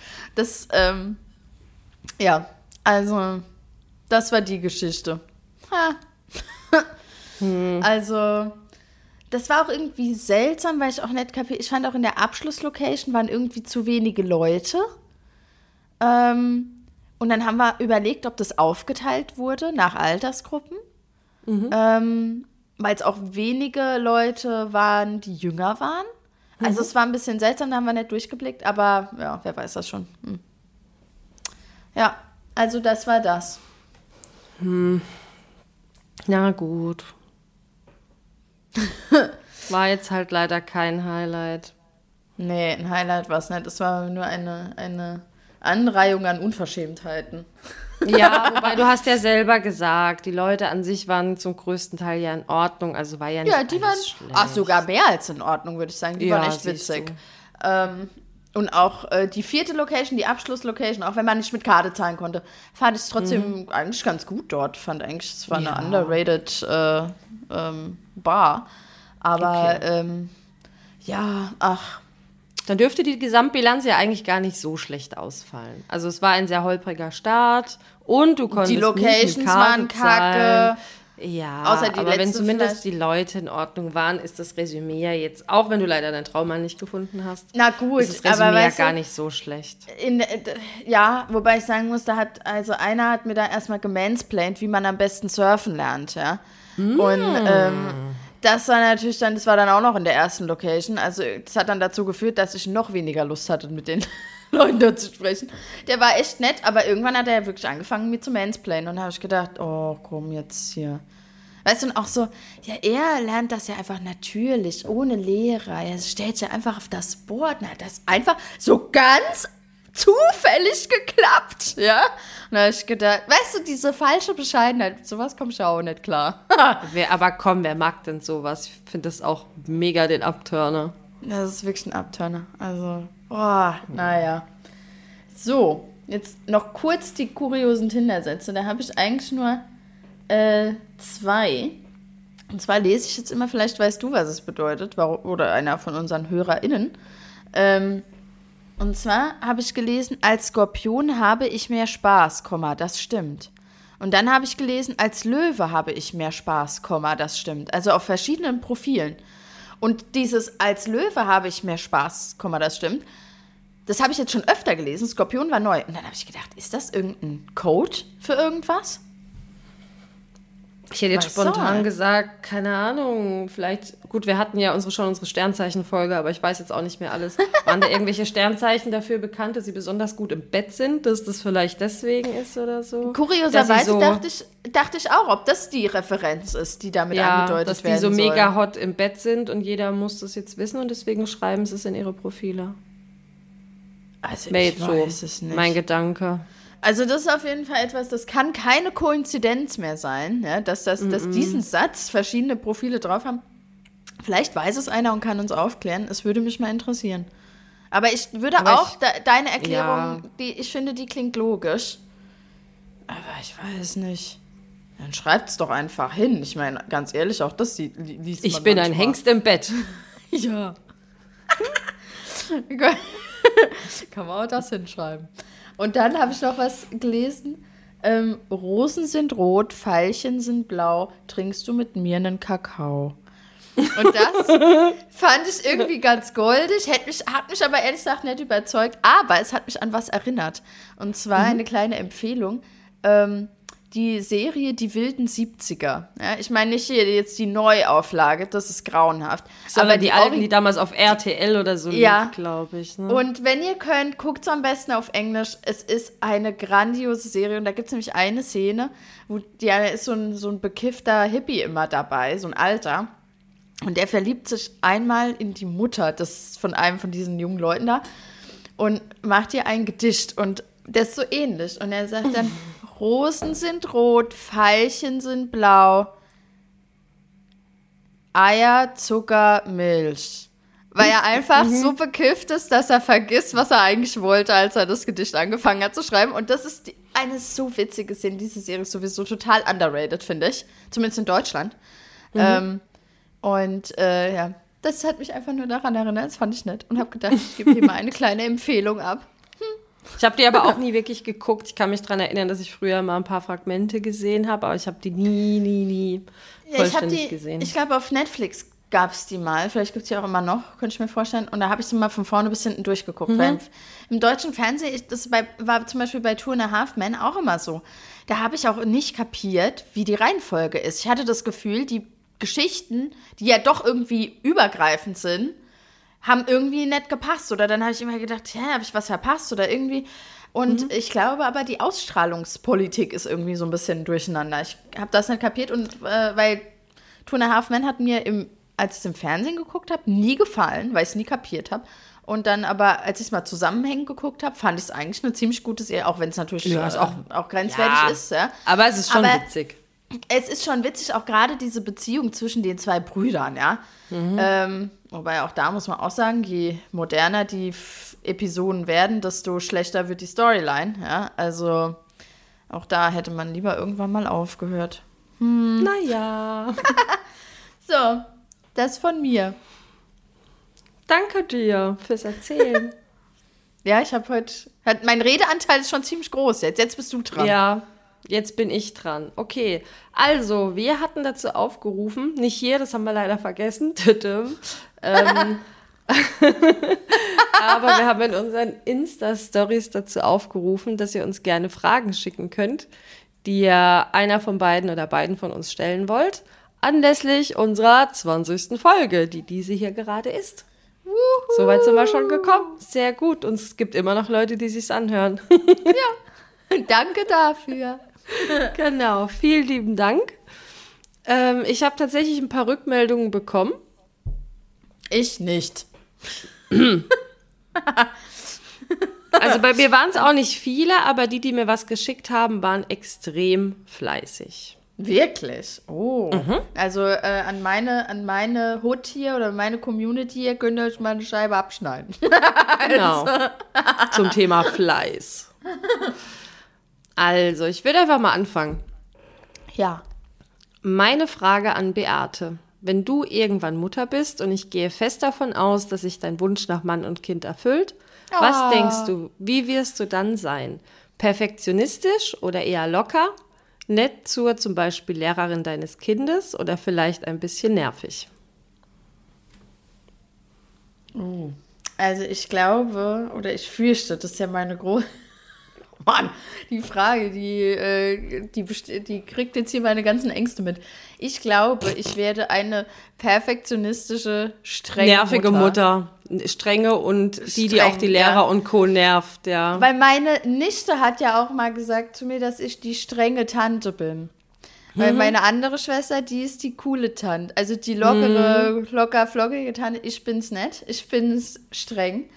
Also, das war die Geschichte. Also, das war auch irgendwie seltsam, weil ich auch nicht kapiert. Ich fand auch in der Abschlusslocation waren irgendwie zu wenige Leute. Und dann haben wir überlegt, ob das aufgeteilt wurde nach Altersgruppen. Weil es auch wenige Leute waren, die jünger waren. Also es war ein bisschen seltsam, da haben wir nicht durchgeblickt, aber ja, wer weiß das schon. Ja, also das war das. Na gut. War jetzt halt leider kein Highlight. Nee, ein Highlight war es nicht. Es war nur eine Anreihung an Unverschämtheiten. Ja, wobei du hast ja selber gesagt, die Leute an sich waren zum größten Teil ja in Ordnung, also war ja nicht die waren schlecht. Sogar mehr als in Ordnung, würde ich sagen. Die waren echt witzig. Und auch die 4. Location, die Abschlusslocation, auch wenn man nicht mit Karte zahlen konnte, fand ich es trotzdem eigentlich ganz gut dort. Fand eigentlich, es war eine underrated Bar. Aber dann dürfte die Gesamtbilanz ja eigentlich gar nicht so schlecht ausfallen. Also es war ein sehr holpriger Start und du konntest die Locations nicht mit Karte waren kacke. Ja, Außer die aber wenn letzte zumindest vielleicht. die Leute in Ordnung waren, ist das Resümee ja jetzt, auch wenn du leider deinen Traummann nicht gefunden hast, Na gut, ist das Resümee aber ja weißt gar du, nicht so schlecht. ja, wobei ich sagen muss, einer hat mir da erstmal gemansplained, wie man am besten surfen lernt, ja. Und das war dann auch noch in der ersten Location. Also das hat dann dazu geführt, dass ich noch weniger Lust hatte, mit den Leuten dort zu sprechen. Der war echt nett, aber irgendwann hat er ja wirklich angefangen, mir zu mansplainen. Und da habe ich gedacht, oh, komm jetzt hier. Weißt du, und auch so, ja, er lernt das ja einfach natürlich, ohne Lehrer. Er stellt sich ja einfach auf das Board. Na, das ist einfach so ganz zufällig geklappt, ja. Und da habe ich gedacht, weißt du, diese falsche Bescheidenheit, mit sowas komme ich ja auch nicht klar. Aber komm, wer mag denn sowas? Ich finde das auch mega den Abturner. Das ist wirklich ein Abturner. Also, naja. So, jetzt noch kurz die kuriosen Tinder-Sätze. Da habe ich eigentlich nur 2. Und zwar lese ich jetzt immer, vielleicht weißt du, was es bedeutet, oder einer von unseren HörerInnen. Und zwar habe ich gelesen, als Skorpion habe ich mehr Spaß, das stimmt. Und dann habe ich gelesen, als Löwe habe ich mehr Spaß, das stimmt. Also auf verschiedenen Profilen. Und dieses als Löwe habe ich mehr Spaß, das stimmt, das habe ich jetzt schon öfter gelesen. Skorpion war neu. Und dann habe ich gedacht, ist das irgendein Code für irgendwas? Ich hätte jetzt spontan gesagt, keine Ahnung, vielleicht, gut, wir hatten ja schon unsere Sternzeichen-Folge, aber ich weiß jetzt auch nicht mehr alles. Waren da irgendwelche Sternzeichen dafür bekannt, dass sie besonders gut im Bett sind, dass das vielleicht deswegen ist oder so? Kurioserweise dachte ich auch, ob das die Referenz ist, die damit angedeutet werden soll. Dass die so mega hot im Bett sind und jeder muss das jetzt wissen und deswegen schreiben sie es in ihre Profile. Also ich weiß es nicht. Mein Gedanke. Also das ist auf jeden Fall etwas, das kann keine Koinzidenz mehr sein, ja, dass diesen Satz verschiedene Profile drauf haben. Vielleicht weiß es einer und kann uns aufklären. Es würde mich mal interessieren. Aber ich würde deine Erklärung, ich finde, die klingt logisch. Aber ich weiß nicht. Dann schreibt es doch einfach hin. Ich meine, ganz ehrlich, auch das liest man Ich bin ein manchmal. Hengst im Bett. Ja. Kann man auch das hinschreiben. Und dann habe ich noch was gelesen. Rosen sind rot, Veilchen sind blau. Trinkst du mit mir einen Kakao? Und das fand ich irgendwie ganz goldig. Hat mich aber ehrlich gesagt nicht überzeugt. Aber es hat mich an was erinnert. Und zwar eine kleine Empfehlung. Die Serie Die wilden 70er. Ja, ich meine nicht hier jetzt die Neuauflage, das ist grauenhaft. Aber die alten, die damals auf RTL oder so lief, glaube ich. Ne? Und wenn ihr könnt, guckt es am besten auf Englisch. Es ist eine grandiose Serie. Und da gibt es nämlich eine Szene, wo da ist so ein bekiffter Hippie immer dabei, so ein Alter. Und der verliebt sich einmal in die Mutter von einem von diesen jungen Leuten da und macht ihr ein Gedicht. Und das ist so ähnlich. Und er sagt dann, Rosen sind rot, Veilchen sind blau, Eier, Zucker, Milch. Weil er einfach so bekifft ist, dass er vergisst, was er eigentlich wollte, als er das Gedicht angefangen hat zu schreiben. Und das ist eine so witzige Szene. Diese Serie ist sowieso total underrated, finde ich. Zumindest in Deutschland. Das hat mich einfach nur daran erinnert. Das fand ich nett. Und habe gedacht, ich gebe hier mal eine kleine Empfehlung ab. Ich habe die aber auch nie wirklich geguckt. Ich kann mich daran erinnern, dass ich früher mal ein paar Fragmente gesehen habe, aber ich habe die nie vollständig gesehen. Ich glaube, auf Netflix gab es die mal. Vielleicht gibt es die auch immer noch, könnte ich mir vorstellen. Und da habe ich sie mal von vorne bis hinten durchgeguckt. Weil im deutschen Fernsehen, war zum Beispiel bei Two and a Half Men auch immer so. Da habe ich auch nicht kapiert, wie die Reihenfolge ist. Ich hatte das Gefühl, die Geschichten, die ja doch irgendwie übergreifend sind, haben irgendwie nicht gepasst. Oder dann habe ich immer gedacht, habe ich was verpasst oder irgendwie. Und ich glaube aber, die Ausstrahlungspolitik ist irgendwie so ein bisschen durcheinander. Ich habe das nicht kapiert. Und weil Two and a Half Men hat mir, als ich es im Fernsehen geguckt habe, nie gefallen, weil ich es nie kapiert habe. Und dann aber, als ich es mal zusammenhängend geguckt habe, fand ich es eigentlich eine ziemlich gute Serie, auch wenn es natürlich auch grenzwertig ist. Ja. Aber es ist schon witzig. Es ist schon witzig, auch gerade diese Beziehung zwischen den zwei Brüdern, ja. Wobei auch da muss man auch sagen, je moderner die Episoden werden, desto schlechter wird die Storyline, ja. Also auch da hätte man lieber irgendwann mal aufgehört. Naja. So, das von mir. Danke dir fürs Erzählen. Ja, ich habe mein Redeanteil ist schon ziemlich groß jetzt. Jetzt bist du dran. Ja, Jetzt bin ich dran. Okay, also wir hatten dazu aufgerufen, nicht hier, das haben wir leider vergessen, aber wir haben in unseren Insta-Stories dazu aufgerufen, dass ihr uns gerne Fragen schicken könnt, die ihr einer von beiden oder beiden von uns stellen wollt, anlässlich unserer 20. Folge, die diese hier gerade ist. Soweit sind wir schon gekommen. Sehr gut. Und es gibt immer noch Leute, die sich's anhören. Ja, danke dafür. Genau, vielen lieben Dank. Ich habe tatsächlich ein paar Rückmeldungen bekommen. Ich nicht. Also bei mir waren es auch nicht viele, aber die mir was geschickt haben, waren extrem fleißig. Wirklich? Oh. Also an meine Hut hier oder meine Community hier könnt ihr euch mal eine Scheibe abschneiden. Genau. Zum Thema Fleiß. Also, ich würde einfach mal anfangen. Ja. Meine Frage an Beate. Wenn du irgendwann Mutter bist und ich gehe fest davon aus, dass sich dein Wunsch nach Mann und Kind erfüllt, was denkst du, wie wirst du dann sein? Perfektionistisch oder eher locker? Nett zur zum Beispiel Lehrerin deines Kindes oder vielleicht ein bisschen nervig? Also ich glaube, oder ich fürchte, das ist ja meine große... Mann, die Frage, die kriegt jetzt hier meine ganzen Ängste mit. Ich glaube, ich werde eine perfektionistische, strenge nervige Mutter. Strenge und die auch die Lehrer und Co. nervt, ja. Weil meine Nichte hat ja auch mal gesagt zu mir, dass ich die strenge Tante bin. Weil meine andere Schwester, die ist die coole Tante. Also die lockere, locker, flockige Tante. Ich bin's nicht. Ich bin's streng.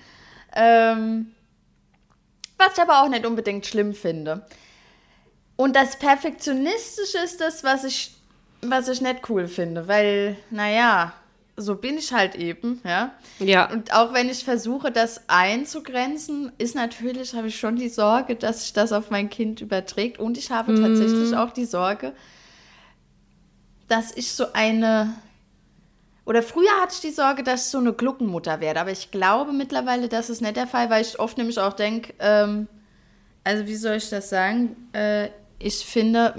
Was ich aber auch nicht unbedingt schlimm finde. Und das Perfektionistische ist das, was ich nicht cool finde. Weil, naja, so bin ich halt eben, ja. Ja. Und auch wenn ich versuche, das einzugrenzen, habe ich schon die Sorge, dass sich das auf mein Kind überträgt. Und ich habe tatsächlich auch die Sorge, dass ich oder früher hatte ich die Sorge, dass ich so eine Gluckenmutter werde. Aber ich glaube mittlerweile, das ist nicht der Fall, weil ich oft nämlich auch denke, also wie soll ich das sagen? Ich finde,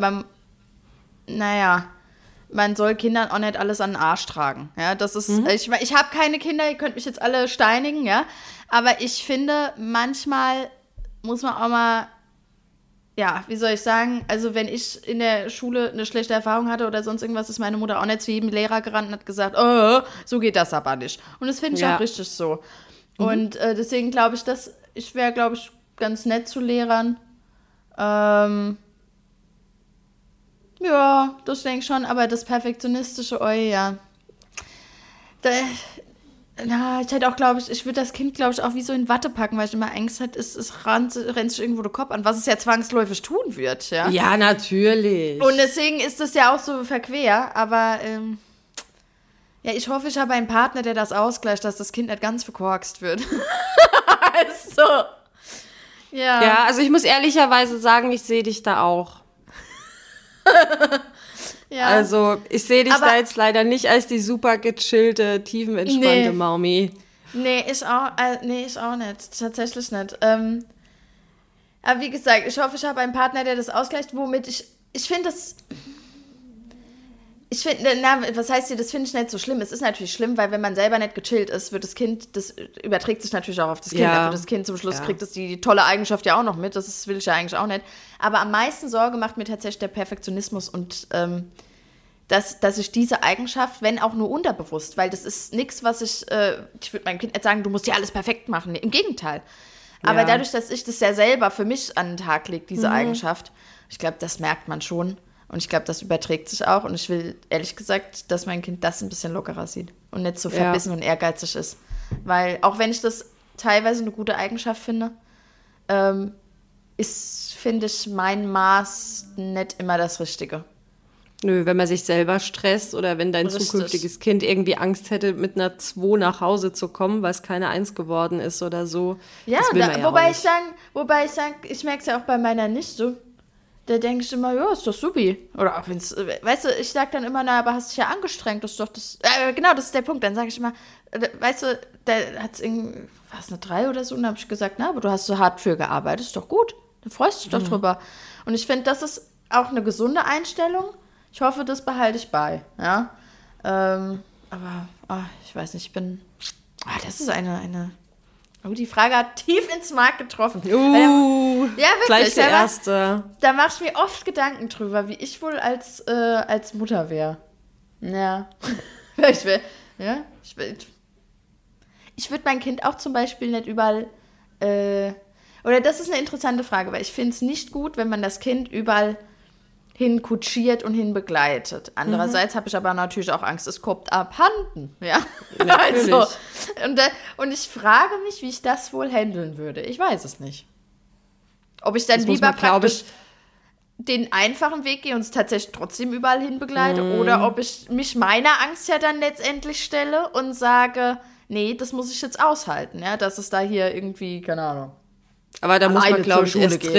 man soll Kindern auch nicht alles an den Arsch tragen. Ja, das ist, ich habe keine Kinder, ihr könnt mich jetzt alle steinigen, ja. Aber ich finde, manchmal muss man auch mal, ja, wie soll ich sagen, also wenn ich in der Schule eine schlechte Erfahrung hatte oder sonst irgendwas, ist meine Mutter auch nicht zu jedem Lehrer gerannt und hat gesagt, oh, so geht das aber nicht. Und das finde ich auch richtig so. Und deswegen glaube ich, ich wäre, glaube ich, ganz nett zu Lehrern. Ja, das denke ich schon, aber das Perfektionistische, ja. Ich hätte auch, glaube ich würde das Kind, glaube ich, auch wie so in Watte packen, weil ich immer Angst hatte, es rennt sich irgendwo der Kopf an, was es ja zwangsläufig tun wird, ja. Ja, natürlich. Und deswegen ist das ja auch so verquer, aber ja, ich hoffe, ich habe einen Partner, der das ausgleicht, dass das Kind nicht ganz verkorkst wird. Also, ja. Ja, also ich muss ehrlicherweise sagen, ich sehe dich da auch. Ja. Also, ich sehe dich da jetzt leider nicht als die super gechillte, tiefenentspannte Maumi. Nee, ich auch nicht. Tatsächlich nicht. Aber wie gesagt, ich hoffe, ich habe einen Partner, der das ausgleicht, womit ich finde das... was heißt hier, das finde ich nicht so schlimm. Es ist natürlich schlimm, weil wenn man selber nicht gechillt ist, wird das Kind, das überträgt sich natürlich auch auf das Kind. Ja. Das Kind zum Schluss kriegt das die tolle Eigenschaft ja auch noch mit. Das will ich ja eigentlich auch nicht. Aber am meisten Sorge macht mir tatsächlich der Perfektionismus und dass ich diese Eigenschaft, wenn auch nur unterbewusst, weil das ist nichts, was ich würde meinem Kind nicht sagen, du musst ja alles perfekt machen. Im Gegenteil. Aber dadurch, dass ich das ja selber für mich an den Tag lege, diese Eigenschaft, ich glaube, das merkt man schon. Und ich glaube, das überträgt sich auch. Und ich will, ehrlich gesagt, dass mein Kind das ein bisschen lockerer sieht. Und nicht so verbissen und ehrgeizig ist. Weil, auch wenn ich das teilweise eine gute Eigenschaft finde, finde ich, mein Maß nicht immer das Richtige. Nö, wenn man sich selber stresst oder wenn dein zukünftiges Kind irgendwie Angst hätte, mit einer 2 nach Hause zu kommen, weil es keine 1 geworden ist oder so. Ja, wobei ich sage, ich merke es ja auch bei meiner Nichte. Da denke ich immer, ja, ist doch supi. Oder auch wenn's, weißt du, ich sag dann immer, aber hast dich ja angestrengt, das ist doch das, genau, das ist der Punkt. Dann sage ich immer, weißt du, da hat's irgendwie, war es eine 3 oder so? Und dann habe ich gesagt, aber du hast so hart für gearbeitet, ist doch gut. Dann freust du dich doch drüber. Und ich finde, das ist auch eine gesunde Einstellung. Ich hoffe, das behalte ich bei. Ja? Aber ich weiß nicht, das ist eine. Oh, die Frage hat tief ins Mark getroffen. Ja, wirklich. Gleich der erste. Da mache ich mir oft Gedanken drüber, wie ich wohl als Mutter wäre. Ja. Ich würde mein Kind auch zum Beispiel nicht überall. Oder das ist eine interessante Frage, weil ich finde es nicht gut, wenn man das Kind überall hin kutschiert und hin begleitet. Andererseits habe ich aber natürlich auch Angst, es kommt abhanden. Ja, natürlich. Also, und ich frage mich, wie ich das wohl handeln würde. Ich weiß es nicht. Ob ich dann Das lieber muss man, praktisch den einfachen Weg gehe und es tatsächlich trotzdem überall hin begleite oder ob ich mich meiner Angst ja dann letztendlich stelle und sage, nee, das muss ich jetzt aushalten, ja, dass es da hier irgendwie, keine Ahnung. Aber da muss man, glaube ich,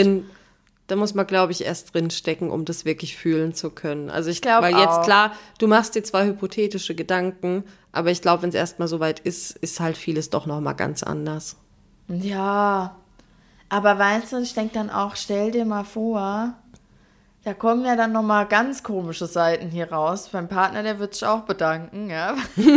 erst drin stecken, um das wirklich fühlen zu können. Also ich glaube, weil jetzt klar, du machst dir zwar hypothetische Gedanken, aber ich glaube, wenn es erstmal soweit ist halt vieles doch nochmal ganz anders. Ja, aber weißt du, ich denke dann auch, stell dir mal vor, da kommen ja dann nochmal ganz komische Seiten hier raus. Mein Partner, der wird sich auch bedanken, ja.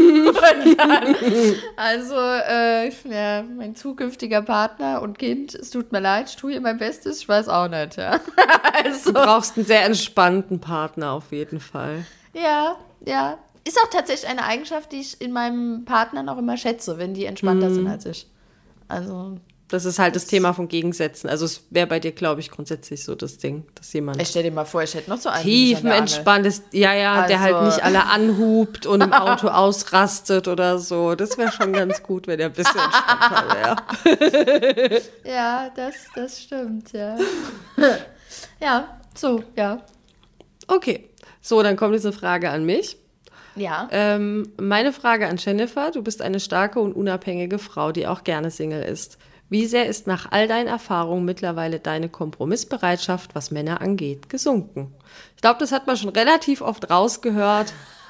Mein zukünftiger Partner und Kind, es tut mir leid, ich tue hier mein Bestes, ich weiß auch nicht, ja. Du brauchst einen sehr entspannten Partner auf jeden Fall. Ja. Ist auch tatsächlich eine Eigenschaft, die ich in meinem Partner noch immer schätze, wenn die entspannter sind als ich. Also... Das ist halt das Thema von Gegensätzen. Also es wäre bei dir, glaube ich, grundsätzlich so das Ding, dass jemand... Ich stell dir mal vor, ich hätte noch so einen tiefenentspannt ist, der halt nicht alle anhupt und im Auto ausrastet oder so. Das wäre schon ganz gut, wenn der ein bisschen entspannter wäre. Ja, das stimmt, ja. Ja, so, ja. Okay, so, dann kommt jetzt eine Frage an mich. Ja. Meine Frage an Jennifer, du bist eine starke und unabhängige Frau, die auch gerne Single ist. Wie sehr ist nach all deinen Erfahrungen mittlerweile deine Kompromissbereitschaft, was Männer angeht, gesunken? Ich glaube, das hat man schon relativ oft rausgehört.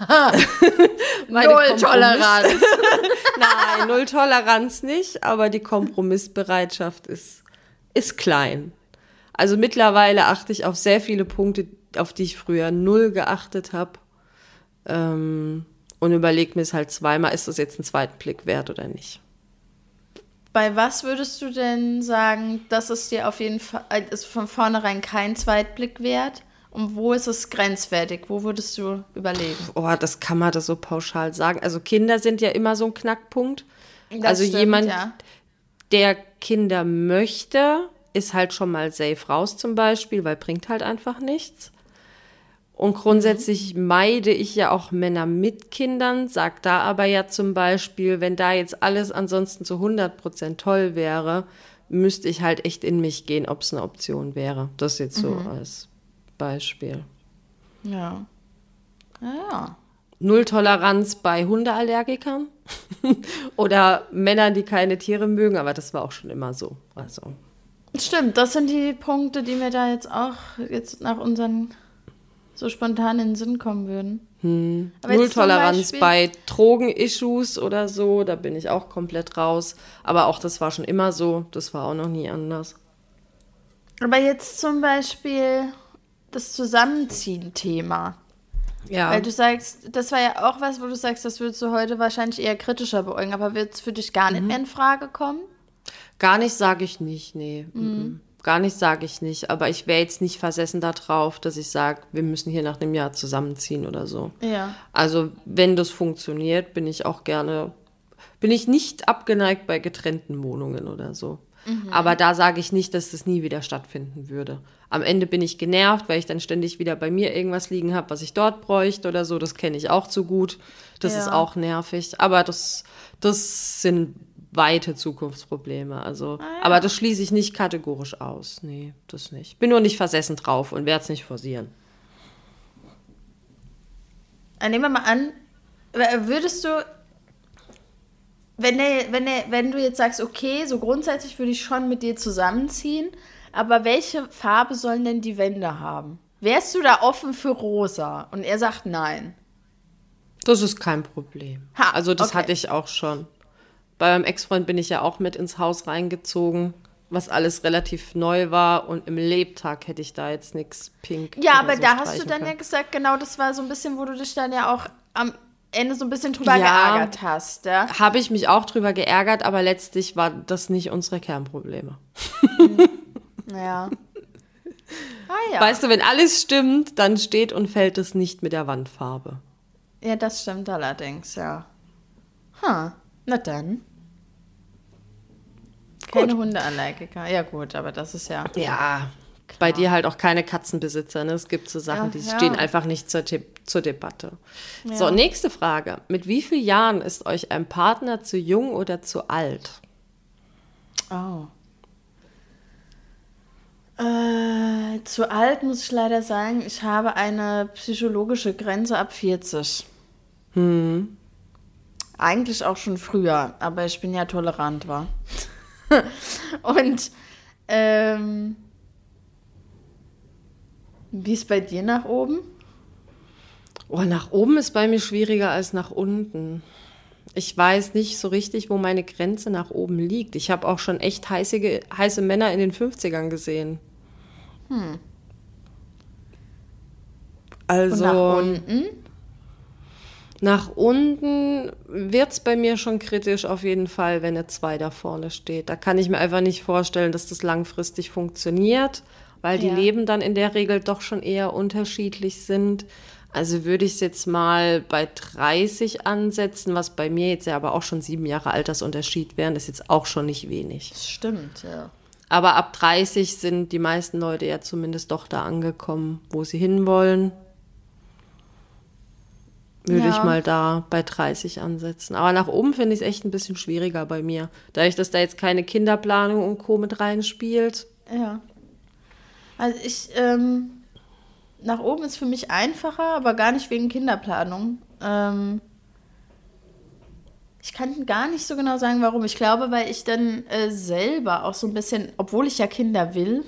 Null Toleranz. Nein, Null Toleranz nicht, aber die Kompromissbereitschaft ist klein. Also mittlerweile achte ich auf sehr viele Punkte, auf die ich früher null geachtet habe. Und überlege mir es halt zweimal, ist das jetzt einen zweiten Blick wert oder nicht? Bei was würdest du denn sagen, dass es dir auf jeden Fall ist von vornherein kein Zweitblick wert? Und wo ist es grenzwertig? Wo würdest du überlegen? Das kann man das so pauschal sagen. Also Kinder sind ja immer so ein Knackpunkt. Das stimmt, jemand, ja. der Kinder möchte, ist halt schon mal safe raus zum Beispiel, weil bringt halt einfach nichts. Und grundsätzlich meide ich ja auch Männer mit Kindern, sag da aber ja zum Beispiel, wenn da jetzt alles ansonsten zu 100% toll wäre, müsste ich halt echt in mich gehen, ob es eine Option wäre. Das jetzt so als Beispiel. Ja. Null Toleranz bei Hundeallergikern oder Männern, die keine Tiere mögen, aber das war auch schon immer so. Also. Stimmt, das sind die Punkte, die mir da jetzt nach unseren so spontan in den Sinn kommen würden. Null Toleranz bei Drogen-Issues oder so, da bin ich auch komplett raus. Aber auch das war schon immer so, das war auch noch nie anders. Aber jetzt zum Beispiel das Zusammenziehen-Thema. Ja. Weil du sagst, das war ja auch was, wo du sagst, das würdest du heute wahrscheinlich eher kritischer beäugen, aber wird es für dich gar nicht mehr in Frage kommen? Gar nicht, sage ich nicht, nee. Gar nicht, sage ich nicht. Aber ich wäre jetzt nicht versessen darauf, dass ich sage, wir müssen hier nach einem Jahr zusammenziehen oder so. Ja. Also wenn das funktioniert, bin ich nicht abgeneigt bei getrennten Wohnungen oder so. Aber da sage ich nicht, dass das nie wieder stattfinden würde. Am Ende bin ich genervt, weil ich dann ständig wieder bei mir irgendwas liegen habe, was ich dort bräuchte oder so. Das kenne ich auch zu gut. Das ist auch nervig. Aber das sind weite Zukunftsprobleme. Also, aber das schließe ich nicht kategorisch aus. Nee, das nicht. Bin nur nicht versessen drauf und werde es nicht forcieren. Nehmen wir mal an, würdest du, wenn du jetzt sagst, okay, so grundsätzlich würde ich schon mit dir zusammenziehen, aber welche Farbe sollen denn die Wände haben? Wärst du da offen für rosa? Und er sagt nein. Das ist kein Problem. Also das hatte ich auch schon. Bei meinem Ex-Freund bin ich ja auch mit ins Haus reingezogen. was alles relativ neu war und im Lebtag hätte ich da jetzt nichts pink. Ja, oder aber so da hast du streichen dann ja können. gesagt, genau, das war so ein bisschen, wo du dich dann ja auch am Ende so ein bisschen drüber Ja. geärgert hast, ja. Habe ich mich auch drüber geärgert, aber letztlich war das nicht unsere Kernprobleme. Ja. Ah ja. Weißt du, wenn alles stimmt, dann steht und fällt es nicht mit der Wandfarbe. Ja, das stimmt allerdings, ja. Na dann. Keine Hundeallergiker. Ja gut, aber das ist ja... Ja, bei dir halt auch keine Katzenbesitzer. Ne? Es gibt so Sachen, die stehen einfach nicht zur Debatte. Ja. So, nächste Frage. Mit wie vielen Jahren ist euch ein Partner zu jung oder zu alt? Oh. Zu alt muss ich leider sagen, ich habe eine psychologische Grenze ab 40. Eigentlich auch schon früher, aber ich bin ja tolerant, war. Und wie ist bei dir nach oben? Oh, nach oben ist bei mir schwieriger als nach unten. Ich weiß nicht so richtig, wo meine Grenze nach oben liegt. Ich habe auch schon echt heiße Männer in den 50ern gesehen. Also, Und nach unten? nach unten wird es bei mir schon kritisch auf jeden Fall, wenn eine 2 da vorne steht. Da kann ich mir einfach nicht vorstellen, dass das langfristig funktioniert, weil die Ja. Leben dann in der Regel doch schon eher unterschiedlich sind. Also würde ich es jetzt mal bei 30 ansetzen, was bei mir jetzt ja aber auch schon 7 Jahre Altersunterschied wären, ist jetzt auch schon nicht wenig. Das stimmt, ja. Aber ab 30 sind die meisten Leute ja zumindest doch da angekommen, wo sie hinwollen. Würde Ja. ich mal da bei 30 ansetzen. Aber nach oben finde ich es echt ein bisschen schwieriger bei mir. Dadurch, dass da jetzt keine Kinderplanung und Co. mit reinspielt. Ja. Also nach oben ist für mich einfacher, aber gar nicht wegen Kinderplanung. Ich kann gar nicht so genau sagen, warum. Ich glaube, weil ich dann selber auch so ein bisschen, obwohl ich ja Kinder will,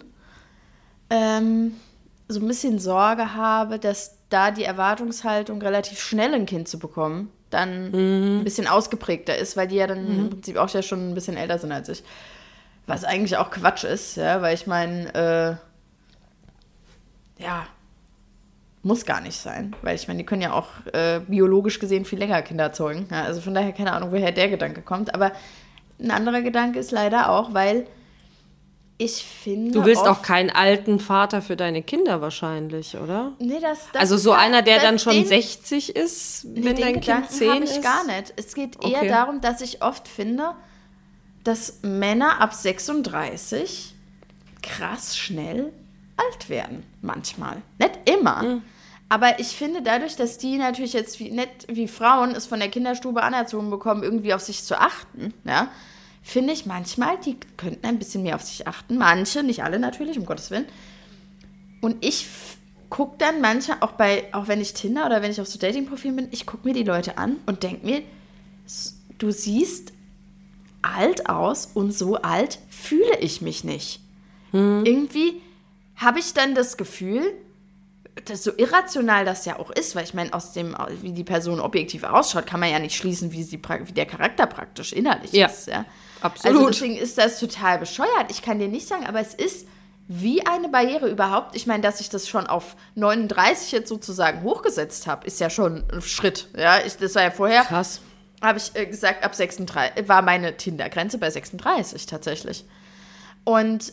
so ein bisschen Sorge habe, dass da die Erwartungshaltung, relativ schnell ein Kind zu bekommen, dann ein bisschen ausgeprägter ist, weil die ja dann im Prinzip auch ja schon ein bisschen älter sind als ich. Was eigentlich auch Quatsch ist, ja, weil ich meine, ja, muss gar nicht sein. Weil ich meine, die können ja auch biologisch gesehen viel länger Kinder zeugen. Ja, also von daher keine Ahnung, woher der Gedanke kommt. Aber ein anderer Gedanke ist leider auch, weil ich finde. Du willst oft, auch keinen alten Vater für deine Kinder wahrscheinlich, oder? Nee, Also so einer, der dann schon den, 60 ist, wenn den dein Gedanken Kind 10 habe ich ist? gar nicht. Es geht eher Okay. darum, dass ich oft finde, dass Männer ab 36 krass schnell alt werden. Manchmal. Nicht immer. Aber ich finde dadurch, dass die natürlich jetzt nicht wie Frauen es von der Kinderstube anerzogen bekommen, irgendwie auf sich zu achten, ja, finde ich manchmal, die könnten ein bisschen mehr auf sich achten. Manche, nicht alle natürlich, um Gottes Willen. Und ich gucke dann manche, auch wenn ich Tinder oder wenn ich auf so Dating-Profilen bin, ich gucke mir die Leute an und denke mir, du siehst alt aus und so alt fühle ich mich nicht. Irgendwie habe ich dann das Gefühl, dass so irrational das ja auch ist, weil ich meine, aus dem, wie die Person objektiv ausschaut, kann man ja nicht schließen, wie der Charakter praktisch innerlich Ja, ist. Ja? absolut. Also deswegen ist das total bescheuert. Ich kann dir nicht sagen, aber es ist wie eine Barriere überhaupt. Ich meine, dass ich das schon auf 39 jetzt sozusagen hochgesetzt habe, ist ja schon ein Schritt. Ja, das war ja vorher, Krass. habe ich gesagt, ab 36, war meine Tinder-Grenze bei 36 tatsächlich. Und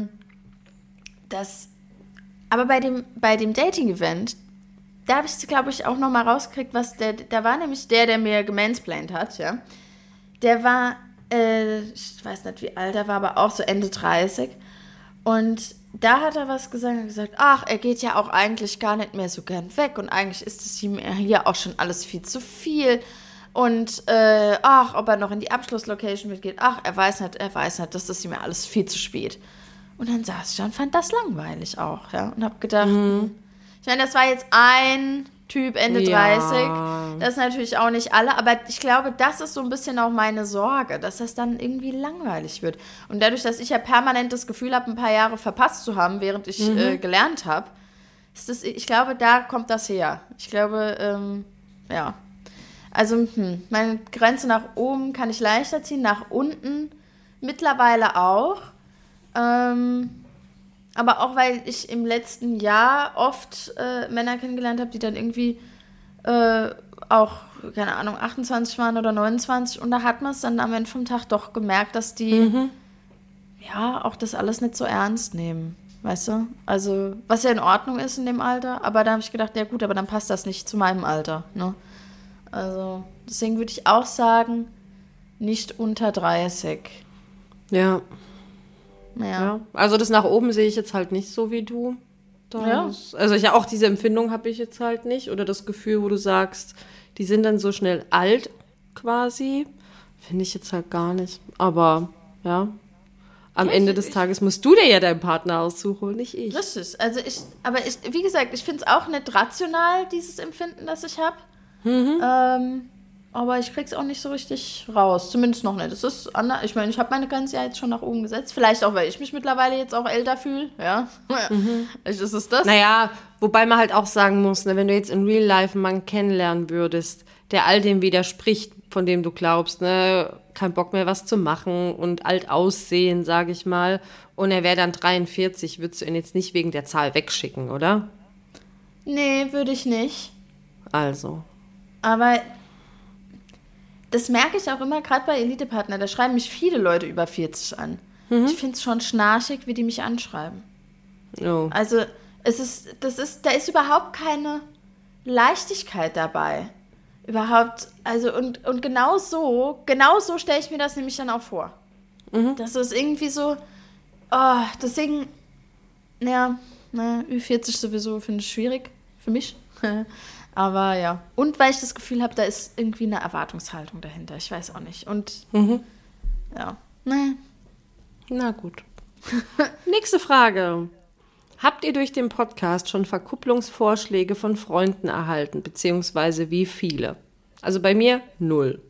aber bei dem Dating-Event, da habe ich, glaube ich, auch noch mal rausgekriegt, da war nämlich der mir gemansplained hat, ja. Der war, ich weiß nicht wie alt er war, aber auch so Ende 30. Und da hat er was gesagt und gesagt, ach, er geht ja auch eigentlich gar nicht mehr so gern weg und eigentlich ist es ihm hier auch schon alles viel zu viel. Und ach, ob er noch in die Abschlusslocation mitgeht, ach, er weiß nicht, das ist ihm ja alles viel zu spät. Und dann saß ich da und fand das langweilig auch, ja. Und hab gedacht, ich meine, das war jetzt ein Typ Ende 30. Das ist natürlich auch nicht alle, aber ich glaube, das ist so ein bisschen auch meine Sorge, dass das dann irgendwie langweilig wird. Und dadurch, dass ich ja permanent das Gefühl habe, ein paar Jahre verpasst zu haben, während ich gelernt habe, ich glaube, da kommt das her. Ich glaube, ja. Also, meine Grenze nach oben kann ich leichter ziehen, nach unten mittlerweile auch. Aber auch, weil ich im letzten Jahr oft Männer kennengelernt habe, die dann irgendwie auch, keine Ahnung, 28 waren oder 29. Und da hat man es dann am Ende vom Tag doch gemerkt, dass die ja auch das alles nicht so ernst nehmen. Weißt du? Also, was ja in Ordnung ist in dem Alter. Aber da habe ich gedacht, ja gut, aber dann passt das nicht zu meinem Alter. Ne? Also, deswegen würde ich auch sagen, nicht unter 30. Ja. Ja. Ja. Also das nach oben sehe ich jetzt halt nicht so wie du. Also ich auch diese Empfindung habe ich jetzt halt nicht. Oder das Gefühl, wo du sagst, die sind dann so schnell alt quasi. Finde ich jetzt halt gar nicht. Aber ja, am Ende des Tages musst du dir ja deinen Partner aussuchen, nicht ich. Richtig. Also wie gesagt, ich finde es auch nicht rational, dieses Empfinden, das ich habe. Aber ich krieg's auch nicht so richtig raus. Zumindest noch nicht. Es ist anders. Ich meine, ich habe meine Grenze ja jetzt schon nach oben gesetzt. Vielleicht auch, weil ich mich mittlerweile jetzt auch älter fühle. Ja. Ist es das? Naja, wobei man halt auch sagen muss, ne, wenn du jetzt in Real Life einen Mann kennenlernen würdest, der all dem widerspricht, von dem du glaubst, ne, kein Bock mehr was zu machen und alt aussehen, sage ich mal, und er wäre dann 43, würdest du ihn jetzt nicht wegen der Zahl wegschicken, oder? Nee, würde ich nicht. Also. Aber das merke ich auch immer, gerade bei Elite-Partner, da schreiben mich viele Leute über 40 an. Ich finde es schon schnarchig, wie die mich anschreiben. Oh. Also, da ist überhaupt keine Leichtigkeit dabei. Überhaupt, also, und genau so stelle ich mir das nämlich dann auch vor. Das ist irgendwie so, deswegen, Ü40 sowieso finde ich schwierig, für mich. Aber ja. Und weil ich das Gefühl habe, da ist irgendwie eine Erwartungshaltung dahinter. Ich weiß auch nicht. Und ja. Na gut. Nächste Frage. Habt ihr durch den Podcast schon Verkupplungsvorschläge von Freunden erhalten, beziehungsweise wie viele? Also bei mir 0.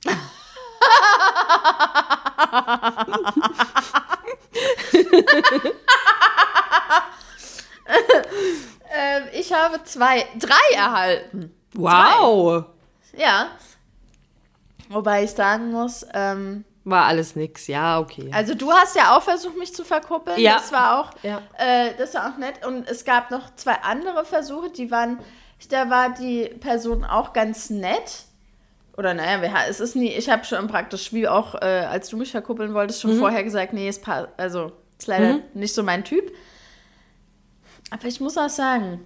Ich habe 3 erhalten. Wow. 3. Ja. Wobei ich sagen muss, war alles nix, ja, okay. Also du hast ja auch versucht, mich zu verkuppeln. Ja. Das war auch nett. Und es gab noch 2 andere Versuche, da war die Person auch ganz nett. Oder es ist nie, ich habe schon praktisch, wie auch, als du mich verkuppeln wolltest, schon vorher gesagt, nee, ist leider nicht so mein Typ. Aber ich muss auch sagen,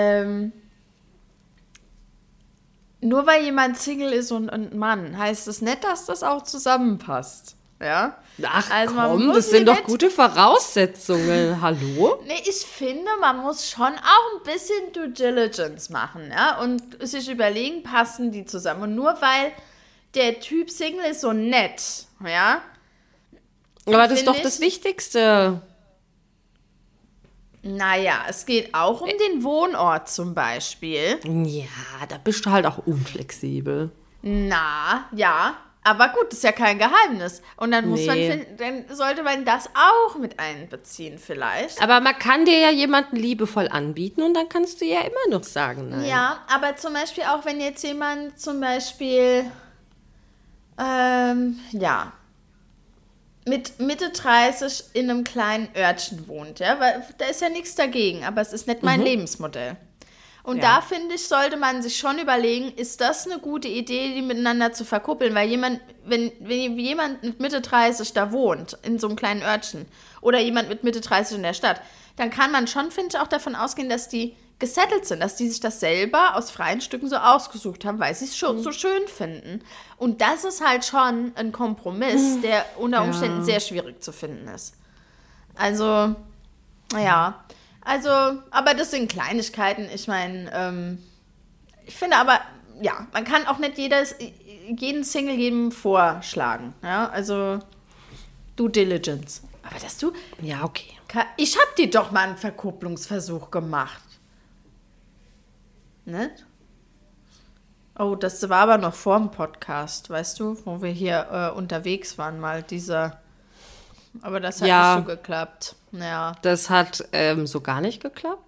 nur weil jemand Single ist und ein Mann, heißt es nicht, dass das auch zusammenpasst. Ja? Ach also komm, das sind doch gute Voraussetzungen. Hallo? Nee, ich finde, man muss schon auch ein bisschen Due Diligence machen, ja, und sich überlegen, passen die zusammen. Und nur weil der Typ Single ist so nett, ja. Aber das ist doch das Wichtigste. Naja, es geht auch um den Wohnort zum Beispiel. Ja, da bist du halt auch unflexibel. Ja, aber gut, das ist ja kein Geheimnis. Und dann dann sollte man das auch mit einbeziehen vielleicht. Aber man kann dir ja jemanden liebevoll anbieten und dann kannst du ja immer noch sagen, nein. Ja, aber zum Beispiel auch, wenn jetzt jemand zum Beispiel, mit Mitte 30 in einem kleinen Örtchen wohnt, ja, weil da ist ja nichts dagegen, aber es ist nicht mein Lebensmodell. Und da, finde ich, sollte man sich schon überlegen, ist das eine gute Idee, die miteinander zu verkuppeln? Weil wenn jemand mit Mitte 30 da wohnt, in so einem kleinen Örtchen, oder jemand mit Mitte 30 in der Stadt, dann kann man schon, finde ich, auch davon ausgehen, dass die gesettelt sind, dass die sich das selber aus freien Stücken so ausgesucht haben, weil sie es schon so schön finden. Und das ist halt schon ein Kompromiss, der unter Umständen sehr schwierig zu finden ist. Also, aber das sind Kleinigkeiten. Ich meine, ich finde aber, ja, man kann auch nicht jeden Single jedem vorschlagen. Ja, also Due Diligence. Aber dass du... Ja, okay. Ich habe dir doch mal einen Verkupplungsversuch gemacht. Nicht? Oh, das war aber noch vor dem Podcast, weißt du, wo wir hier unterwegs waren, mal dieser... Aber das hat nicht so geklappt. Ja. Das hat so gar nicht geklappt.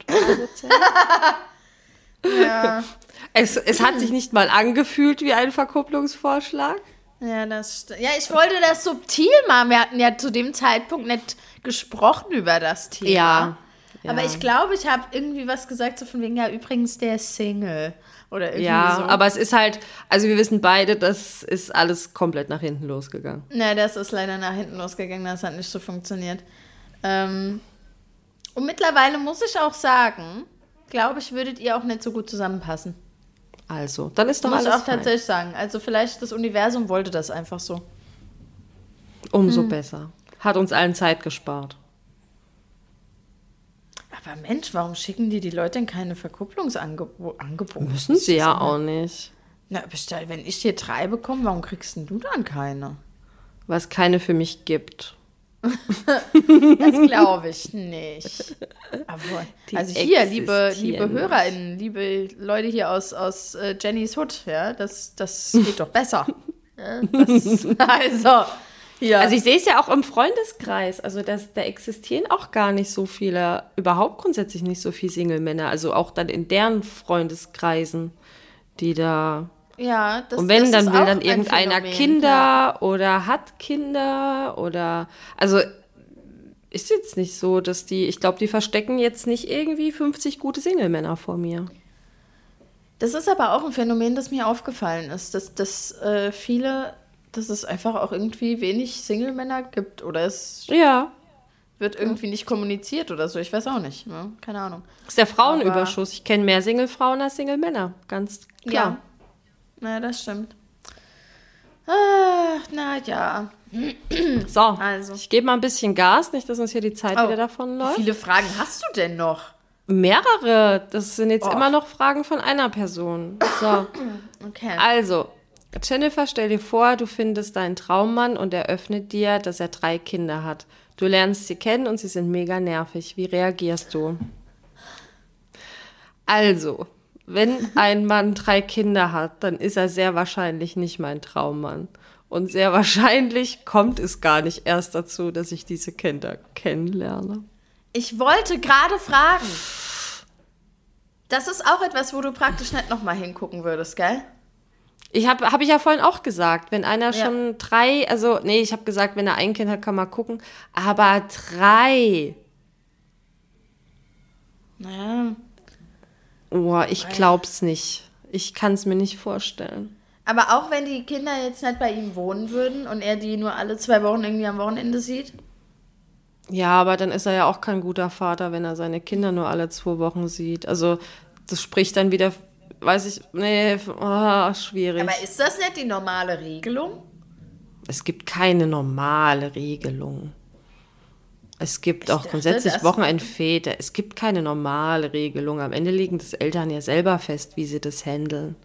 Ja. Es hat sich nicht mal angefühlt wie ein Verkupplungsvorschlag. Ja, ja, ich wollte das subtil machen. Wir hatten ja zu dem Zeitpunkt nicht gesprochen über das Thema. Ja. Aber ich glaube, ich habe irgendwie was gesagt, so von wegen, ja, übrigens, der ist Single. Oder irgendwie Ja, so. aber es ist halt, also wir wissen beide, das ist alles komplett nach hinten losgegangen. Na, das ist leider nach hinten losgegangen, das hat nicht so funktioniert. Und mittlerweile muss ich auch sagen, glaube ich, würdet ihr auch nicht so gut zusammenpassen. Also, dann ist doch Muss alles ich auch fein. tatsächlich sagen. Also vielleicht das Universum wollte das einfach so. Umso besser. Hat uns allen Zeit gespart. Aber Mensch, warum schicken die Leute denn keine Verkupplungsangebote? Müssen sie ja auch nicht. Na, wenn ich dir 3 bekomme, warum kriegst denn du dann keine? Weil es keine für mich gibt. Das glaube ich nicht. Aber, Die also hier, liebe existieren HörerInnen, liebe Leute hier aus Jennys Hood, ja, das geht doch besser. Ja, hier. Also ich sehe es ja auch im Freundeskreis. Also da existieren auch gar nicht so viele, überhaupt grundsätzlich nicht so viele Single-Männer. Also auch dann in deren Freundeskreisen, die da... Ja, das Und wenn, das dann ist will auch dann ein irgendeiner Phänomen, Kinder ja. oder hat Kinder oder... Also ist jetzt nicht so, dass ich glaube, die verstecken jetzt nicht irgendwie 50 gute Single-Männer vor mir. Das ist aber auch ein Phänomen, das mir aufgefallen ist, dass es einfach auch irgendwie wenig Single-Männer gibt oder es Ja, wird irgendwie nicht kommuniziert oder so. Ich weiß auch nicht, ne? Keine Ahnung. das ist der Frauenüberschuss. Ich kenne mehr Single-Frauen als Single-Männer, ganz klar. Ja, naja, das stimmt. Ach, na ja. So, Also. ich gebe mal ein bisschen Gas, nicht, dass uns hier die Zeit wieder Wie davonläuft. viele Fragen hast du denn noch? Mehrere. Das sind jetzt Oh. immer noch Fragen von einer Person. So, Okay. also, Jennifer, stell dir vor, du findest deinen Traummann und er öffnet dir, dass er 3 Kinder hat. Du lernst sie kennen und sie sind mega nervig. Wie reagierst du? Also, wenn ein Mann 3 Kinder hat, dann ist er sehr wahrscheinlich nicht mein Traummann. Und sehr wahrscheinlich kommt es gar nicht erst dazu, dass ich diese Kinder kennenlerne. Ich wollte gerade fragen. Das ist auch etwas, wo du praktisch nicht nochmal hingucken würdest, gell? Hab ich ja vorhin auch gesagt, wenn einer Ja. schon 3, also, nee, ich habe gesagt, wenn er ein Kind hat, kann man gucken. Aber 3, Naja. oh, ich glaub's nicht. Ich kann's mir nicht vorstellen. Aber auch wenn die Kinder jetzt nicht bei ihm wohnen würden und er die nur alle 2 Wochen irgendwie am Wochenende sieht? Ja, aber dann ist er ja auch kein guter Vater, wenn er seine Kinder nur alle 2 Wochen sieht. Also, das spricht dann wieder, weiß ich, nee, schwierig. Aber ist das nicht die normale Regelung? Es gibt keine normale Regelung. Es gibt auch dachte, grundsätzlich das- Wochenendväter. Es gibt keine normale Regelung. Am Ende legen das Eltern ja selber fest, wie sie das handeln.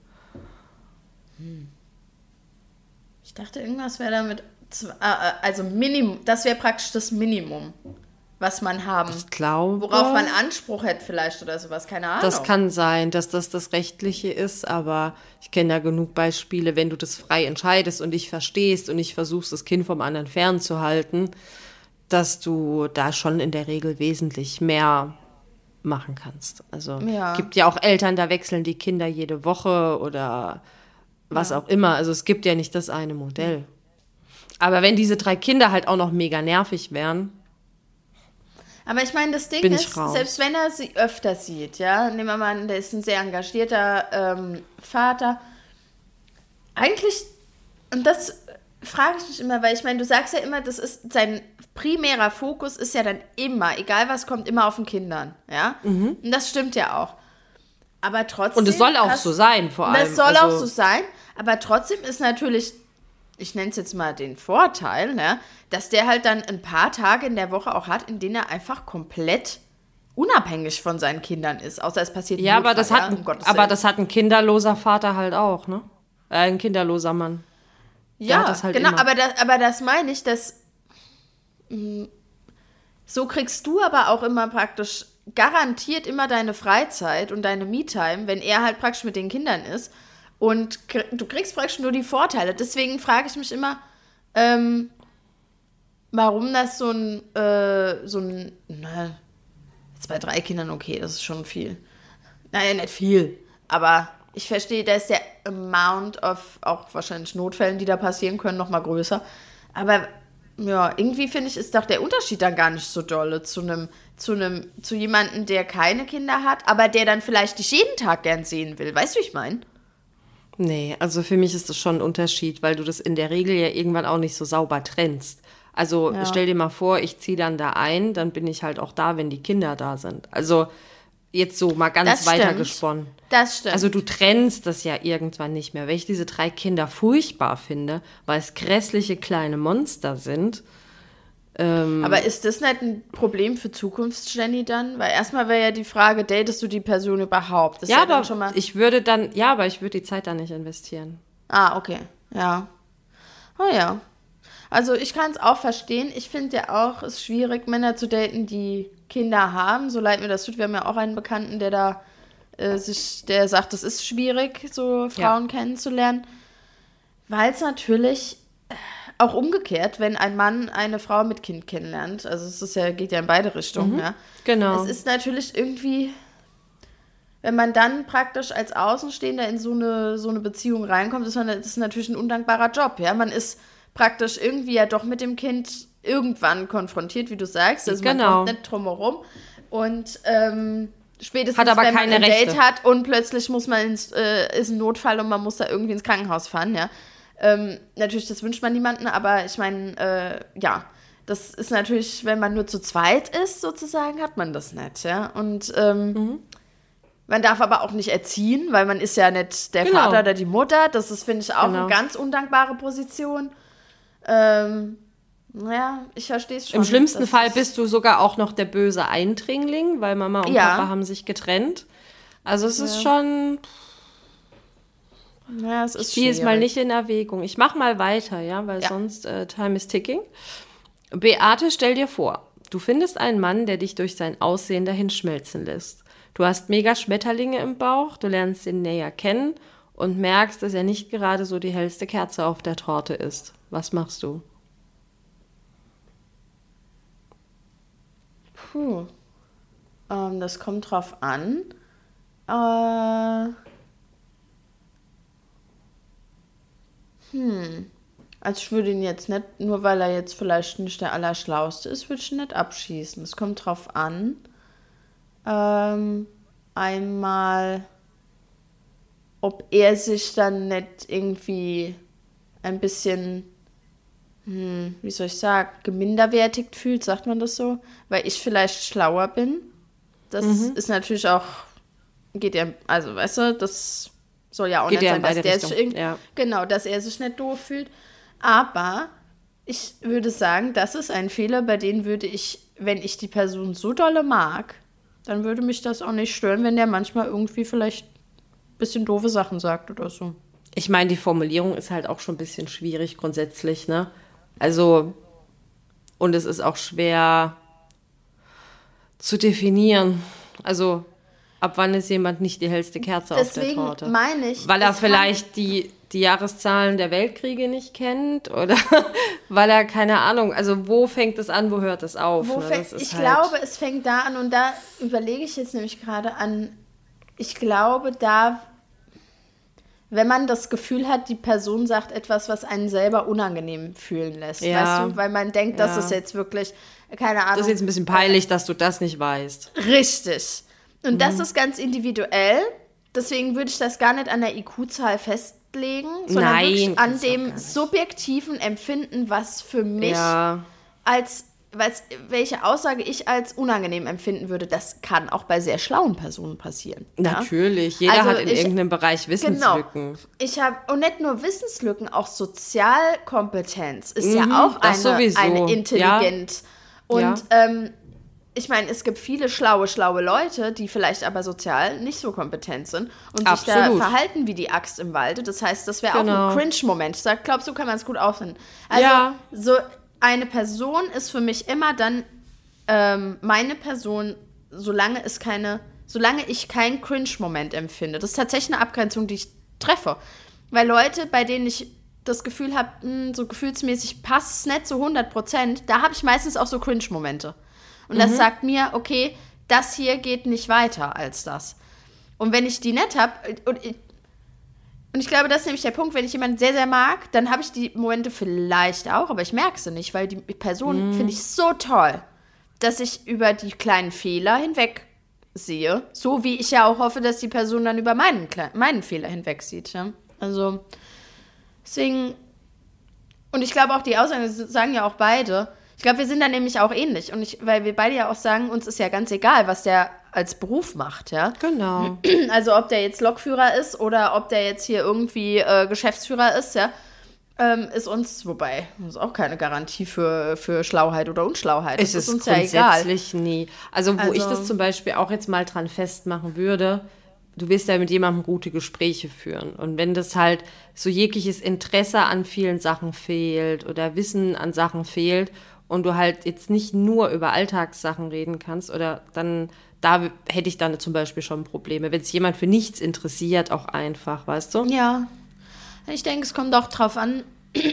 Ich dachte, irgendwas wäre damit. Also Minimum, das wäre praktisch das Minimum, was man haben. Ich glaube, Worauf man Anspruch hätte vielleicht oder sowas, keine Ahnung. das kann sein, dass das Rechtliche ist, aber ich kenne ja genug Beispiele, wenn du das frei entscheidest und dich verstehst und nicht versuchst, das Kind vom anderen fernzuhalten, dass du da schon in der Regel wesentlich mehr machen kannst. Also Ja. gibt ja auch Eltern, da wechseln die Kinder jede Woche oder was auch immer. Also es gibt ja nicht das eine Modell. Aber wenn diese 3 Kinder halt auch noch mega nervig wären, Aber ich meine, das Ding Bin ich ist, raus. selbst wenn er sie öfter sieht, ja, nehmen wir mal an, der ist ein sehr engagierter Vater. Eigentlich, und das frage ich mich immer, weil ich meine, du sagst ja immer, das ist sein primärer Fokus ist ja dann immer, egal was kommt, immer auf den Kindern, ja. Und das stimmt ja auch. Aber trotzdem. und es soll auch so sein, vor allem. Das soll also, auch so sein, aber trotzdem ist natürlich, ich nenne es jetzt mal den Vorteil, ne, dass der halt dann ein paar Tage in der Woche auch hat, in denen er einfach komplett unabhängig von seinen Kindern ist. Außer es passiert Ja, aber Notfall, das um Gottes aber Willen. das hat ein kinderloser Vater halt auch, ne? Ein kinderloser Mann. Ja, hat das halt genau, immer. aber das meine ich, dass so kriegst du aber auch immer praktisch garantiert immer deine Freizeit und deine Me-Time, wenn er halt praktisch mit den Kindern ist. Und du kriegst praktisch nur die Vorteile. Deswegen frage ich mich immer, warum das jetzt bei 3 Kindern okay, das ist schon viel. Naja, nicht viel, aber ich verstehe, da ist der Amount of auch wahrscheinlich Notfällen, die da passieren können, noch mal größer. Aber ja, irgendwie finde ich, ist doch der Unterschied dann gar nicht so dolle zu jemandem, der keine Kinder hat, aber der dann vielleicht dich jeden Tag gern sehen will. Weißt du, wie ich meine? Nee, also für mich ist das schon ein Unterschied, weil du das in der Regel ja irgendwann auch nicht so sauber trennst. Also stell dir mal vor, ich ziehe dann da ein, dann bin ich halt auch da, wenn die Kinder da sind. Also jetzt so mal ganz weitergesponnen. Das stimmt. Also du trennst das ja irgendwann nicht mehr. Wenn ich diese 3 Kinder furchtbar finde, weil es grässliche kleine Monster sind. Aber ist das nicht ein Problem für Zukunfts-Jenny dann? Weil erstmal wäre ja die Frage, datest du die Person überhaupt? Das ja, ist aber dann schon mal ich würde die Zeit da nicht investieren. Ah, okay. Ja. Oh ja. Also ich kann es auch verstehen. Ich finde ja auch, es ist schwierig, Männer zu daten, die Kinder haben. So leid mir das tut. Wir haben ja auch einen Bekannten, der da der sagt, es ist schwierig, so Frauen kennenzulernen. Weil es natürlich auch umgekehrt, wenn ein Mann eine Frau mit Kind kennenlernt, also es ist geht ja in beide Richtungen, ja. Genau. Es ist natürlich irgendwie, wenn man dann praktisch als Außenstehender in so eine Beziehung reinkommt, ist das natürlich ein undankbarer Job, ja. Man ist praktisch irgendwie ja doch mit dem Kind irgendwann konfrontiert, wie du sagst. Also man kommt nicht drum herum. Und spätestens, hat aber wenn man keine ein Rechte. Date hat und plötzlich ist ein Notfall und man muss da irgendwie ins Krankenhaus fahren, ja. Natürlich, das wünscht man niemanden, aber ich meine, das ist natürlich, wenn man nur zu zweit ist, sozusagen, hat man das nicht, ja. Und man darf aber auch nicht erziehen, weil man ist ja nicht der Vater oder die Mutter. Das ist, finde ich, auch eine ganz undankbare Position. Ich verstehe es schon. Im schlimmsten Fall bist du sogar auch noch der böse Eindringling, weil Mama und Papa haben sich getrennt. Also es ist schon... Ja, es ist ich ziehe es mal nicht in Erwägung. Ich mache mal weiter, ja, weil sonst time is ticking. Beate, stell dir vor, du findest einen Mann, der dich durch sein Aussehen dahin schmelzen lässt. Du hast mega Schmetterlinge im Bauch, du lernst ihn näher kennen und merkst, dass er nicht gerade so die hellste Kerze auf der Torte ist. Was machst du? Das kommt drauf an. Also ich würde ihn jetzt nicht, nur weil er jetzt vielleicht nicht der Allerschlauste ist, würde ich ihn nicht abschießen. Es kommt drauf an. Einmal, ob er sich dann nicht irgendwie ein bisschen, wie soll ich sagen, geminderwertigt fühlt, sagt man das so? Weil ich vielleicht schlauer bin. Das ist natürlich auch, geht ja, also weißt du, das soll ja auch geht nicht ja sein, dass der sich genau, dass er sich nicht doof fühlt. Aber ich würde sagen, das ist ein Fehler, bei dem würde ich, wenn ich die Person so dolle mag, dann würde mich das auch nicht stören, wenn der manchmal irgendwie vielleicht ein bisschen doofe Sachen sagt oder so. Ich meine, die Formulierung ist halt auch schon ein bisschen schwierig grundsätzlich, ne? Also, und es ist auch schwer zu definieren. Also, ab wann ist jemand nicht die hellste Kerze auf der Torte? Deswegen meine ich... Weil er vielleicht die Jahreszahlen der Weltkriege nicht kennt oder weil er, keine Ahnung, also wo fängt es an, wo hört es auf? Ich glaube, es fängt da an und da überlege ich jetzt nämlich gerade an, ich glaube, wenn man das Gefühl hat, die Person sagt etwas, was einen selber unangenehm fühlen lässt, weißt du, weil man denkt, das ist jetzt wirklich, keine Ahnung. Das ist jetzt ein bisschen peinlich, dass du das nicht weißt. Richtig. Und das ist ganz individuell, deswegen würde ich das gar nicht an der IQ-Zahl festlegen, sondern wirklich an dem subjektiven Empfinden, was für mich welche Aussage ich als unangenehm empfinden würde. Das kann auch bei sehr schlauen Personen passieren. Natürlich, jeder hat in irgendeinem Bereich Wissenslücken. Genau. Und nicht nur Wissenslücken, auch Sozialkompetenz ist ja auch eine Intelligenz. Und ich meine, es gibt viele schlaue Leute, die vielleicht aber sozial nicht so kompetent sind und sich da verhalten wie die Axt im Walde. Das heißt, das wäre auch ein Cringe-Moment. Ich sage, glaubst du, kann man es gut auffinden. Also, so eine Person ist für mich immer dann meine Person, solange ich keinen Cringe-Moment empfinde. Das ist tatsächlich eine Abgrenzung, die ich treffe. Weil Leute, bei denen ich das Gefühl habe, so gefühlsmäßig passt es nicht zu 100%, da habe ich meistens auch so Cringe-Momente. Und das sagt mir, okay, das hier geht nicht weiter als das. Und wenn ich die nicht habe, Und ich glaube, das ist nämlich der Punkt, wenn ich jemanden sehr, sehr mag, dann habe ich die Momente vielleicht auch, aber ich merke sie nicht, weil die Person finde ich so toll, dass ich über die kleinen Fehler hinweg sehe. So wie ich ja auch hoffe, dass die Person dann über meinen Fehler hinweg sieht. Ja? Also, deswegen, und ich glaube auch, die Aussagen sagen ja auch beide, ich glaube, wir sind da nämlich auch ähnlich. Weil wir beide ja auch sagen, uns ist ja ganz egal, was der als Beruf macht, ja. Genau. Also ob der jetzt Lokführer ist oder ob der jetzt hier irgendwie Geschäftsführer ist, ja, ist uns, wobei, das ist auch keine Garantie für Schlauheit oder Unschlauheit. Es ist uns ja egal. Grundsätzlich nie. Also wo ich das zum Beispiel auch jetzt mal dran festmachen würde, du wirst ja mit jemandem gute Gespräche führen. Und wenn das halt so jegliches Interesse an vielen Sachen fehlt oder Wissen an Sachen fehlt und du halt jetzt nicht nur über Alltagssachen reden kannst oder dann, da hätte ich dann zum Beispiel schon Probleme. Wenn sich jemand für nichts interessiert, auch einfach, weißt du? Ja, ich denke, es kommt auch drauf an,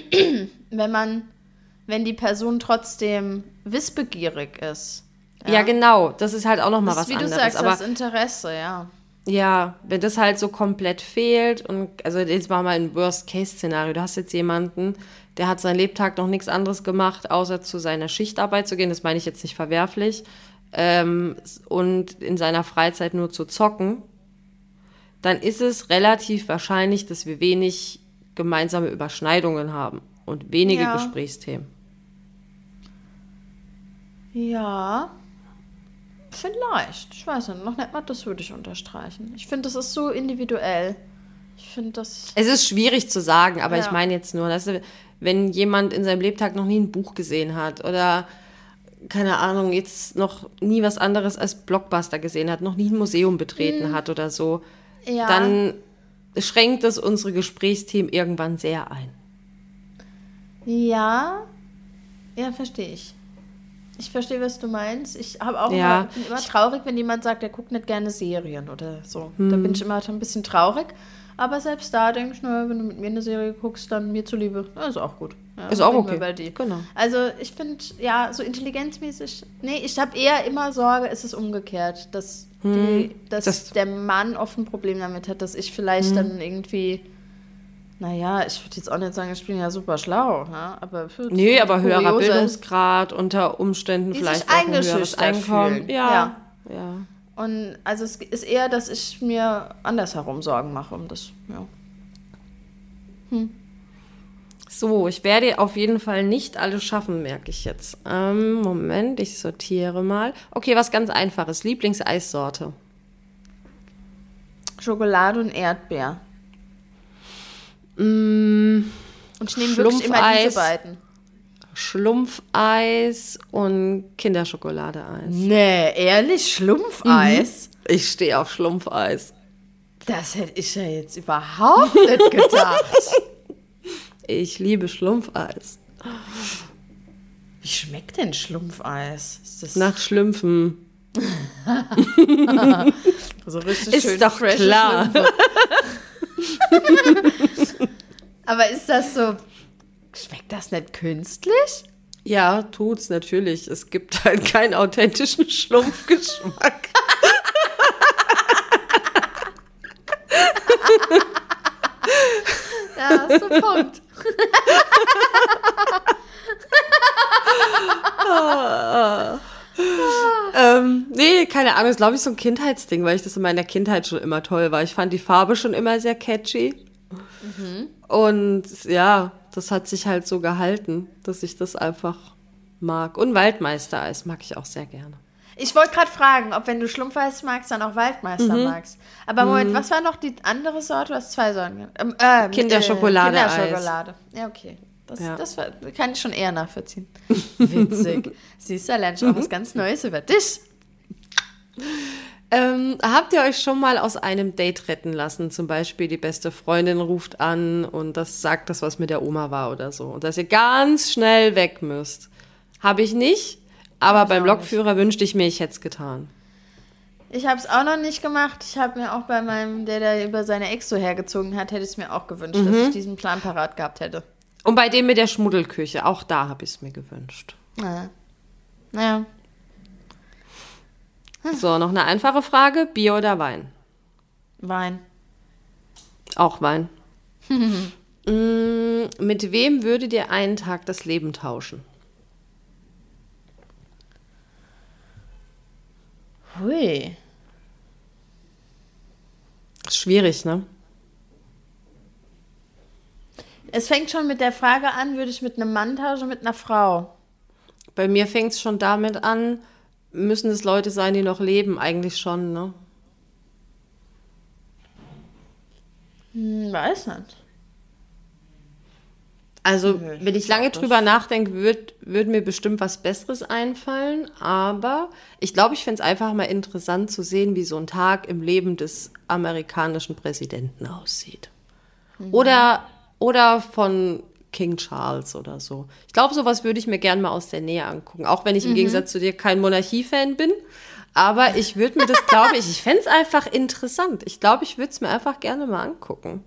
wenn die Person trotzdem wissbegierig ist. Ja, genau. Das ist halt auch nochmal was anderes. Wie du sagst, das Interesse, ja. Ja, wenn das halt so komplett fehlt und, also jetzt machen wir ein Worst-Case-Szenario. Du hast jetzt jemanden, der hat seinen Lebtag noch nichts anderes gemacht, außer zu seiner Schichtarbeit zu gehen. Das meine ich jetzt nicht verwerflich. Und in seiner Freizeit nur zu zocken, dann ist es relativ wahrscheinlich, dass wir wenig gemeinsame Überschneidungen haben und wenige Gesprächsthemen. Ja, vielleicht. Ich weiß nicht, noch nicht mal, das würde ich unterstreichen. Ich finde, das ist so individuell. Ich finde das... Es ist schwierig zu sagen, aber ich meine jetzt nur, dass wenn jemand in seinem Lebtag noch nie ein Buch gesehen hat oder, keine Ahnung, jetzt noch nie was anderes als Blockbuster gesehen hat, noch nie ein Museum betreten hat oder so, dann schränkt es unsere Gesprächsthemen irgendwann sehr ein. Ja, verstehe ich. Ich verstehe, was du meinst. Ich habe auch bin immer traurig, wenn jemand sagt, er guckt nicht gerne Serien oder so. Da bin ich immer ein bisschen traurig. Aber selbst da denke ich, wenn du mit mir eine Serie guckst, dann mir zuliebe. Ist auch gut. Ja, ist auch okay. Bei dir. Genau. Also ich finde, so intelligenzmäßig, ich habe eher immer Sorge, es ist umgekehrt, dass der Mann oft ein Problem damit hat, dass ich vielleicht dann irgendwie, ich würde jetzt auch nicht sagen, ich bin ja super schlau, ne? Aber aber höherer Bildungsgrad, unter Umständen vielleicht auch ein höheres Einkommen. Ja. Und also es ist eher, dass ich mir andersherum Sorgen mache um das, So, ich werde auf jeden Fall nicht alles schaffen, merke ich jetzt. Moment, ich sortiere mal. Okay, was ganz Einfaches. Lieblingseissorte? Schokolade und Erdbeer. Und ich nehme wirklich immer diese beiden. Schlumpfeis und Kinderschokoladeeis. Nee, ehrlich? Schlumpfeis? Ich stehe auf Schlumpfeis. Das hätte ich ja jetzt überhaupt nicht gedacht. Ich liebe Schlumpfeis. Wie schmeckt denn Schlumpfeis? Ist das nach Schlümpfen. So richtig ist schön doch klar. Aber ist das so, schmeckt das nicht künstlich? Ja, tut's natürlich. Es gibt halt keinen authentischen Schlumpfgeschmack. Ja, ist so ein Punkt. Nee, keine Ahnung, ist glaube ich so ein Kindheitsding, weil ich das in meiner Kindheit schon immer toll war. Ich fand die Farbe schon immer sehr catchy. Und ja, das hat sich halt so gehalten, dass ich das einfach mag. Und Waldmeistereis mag ich auch sehr gerne. Ich wollte gerade fragen, ob wenn du Schlumpfeis magst, dann auch Waldmeister magst. Aber Moment, was war noch die andere Sorte? Du hast zwei Sorten. Kinderschokolade. Kinderschokolade. Ja, okay. Das kann ich schon eher nachvollziehen. Witzig. Siehst du, da lerne ich auch was ganz Neues über dich. Habt ihr euch schon mal aus einem Date retten lassen? Zum Beispiel die beste Freundin ruft an und das sagt das, was mit der Oma war oder so. Und dass ihr ganz schnell weg müsst. Habe ich nicht, aber beim Lokführer wünschte ich mir, ich hätte es getan. Ich habe es auch noch nicht gemacht. Ich habe mir auch bei meinem, der über seine Ex so hergezogen hat, hätte ich es mir auch gewünscht, dass ich diesen Plan parat gehabt hätte. Und bei dem mit der Schmuddelküche, auch da habe ich es mir gewünscht. Naja. So, noch eine einfache Frage. Bier oder Wein? Wein. Auch Wein. Mit wem würdet ihr einen Tag das Leben tauschen? Hui. Schwierig, ne? Es fängt schon mit der Frage an, würde ich mit einem Mann tauschen, mit einer Frau? Bei mir fängt es schon damit an, müssen es Leute sein, die noch leben? Eigentlich schon, ne? Weiß nicht. Also, wenn ich lange drüber nachdenke, würd mir bestimmt was Besseres einfallen. Aber ich glaube, ich fände es einfach mal interessant zu sehen, wie so ein Tag im Leben des amerikanischen Präsidenten aussieht. Oder von King Charles oder so. Ich glaube, sowas würde ich mir gerne mal aus der Nähe angucken. Auch wenn ich im Gegensatz zu dir kein Monarchie-Fan bin. Aber ich würde mir das, ich fände es einfach interessant. Ich glaube, ich würde es mir einfach gerne mal angucken.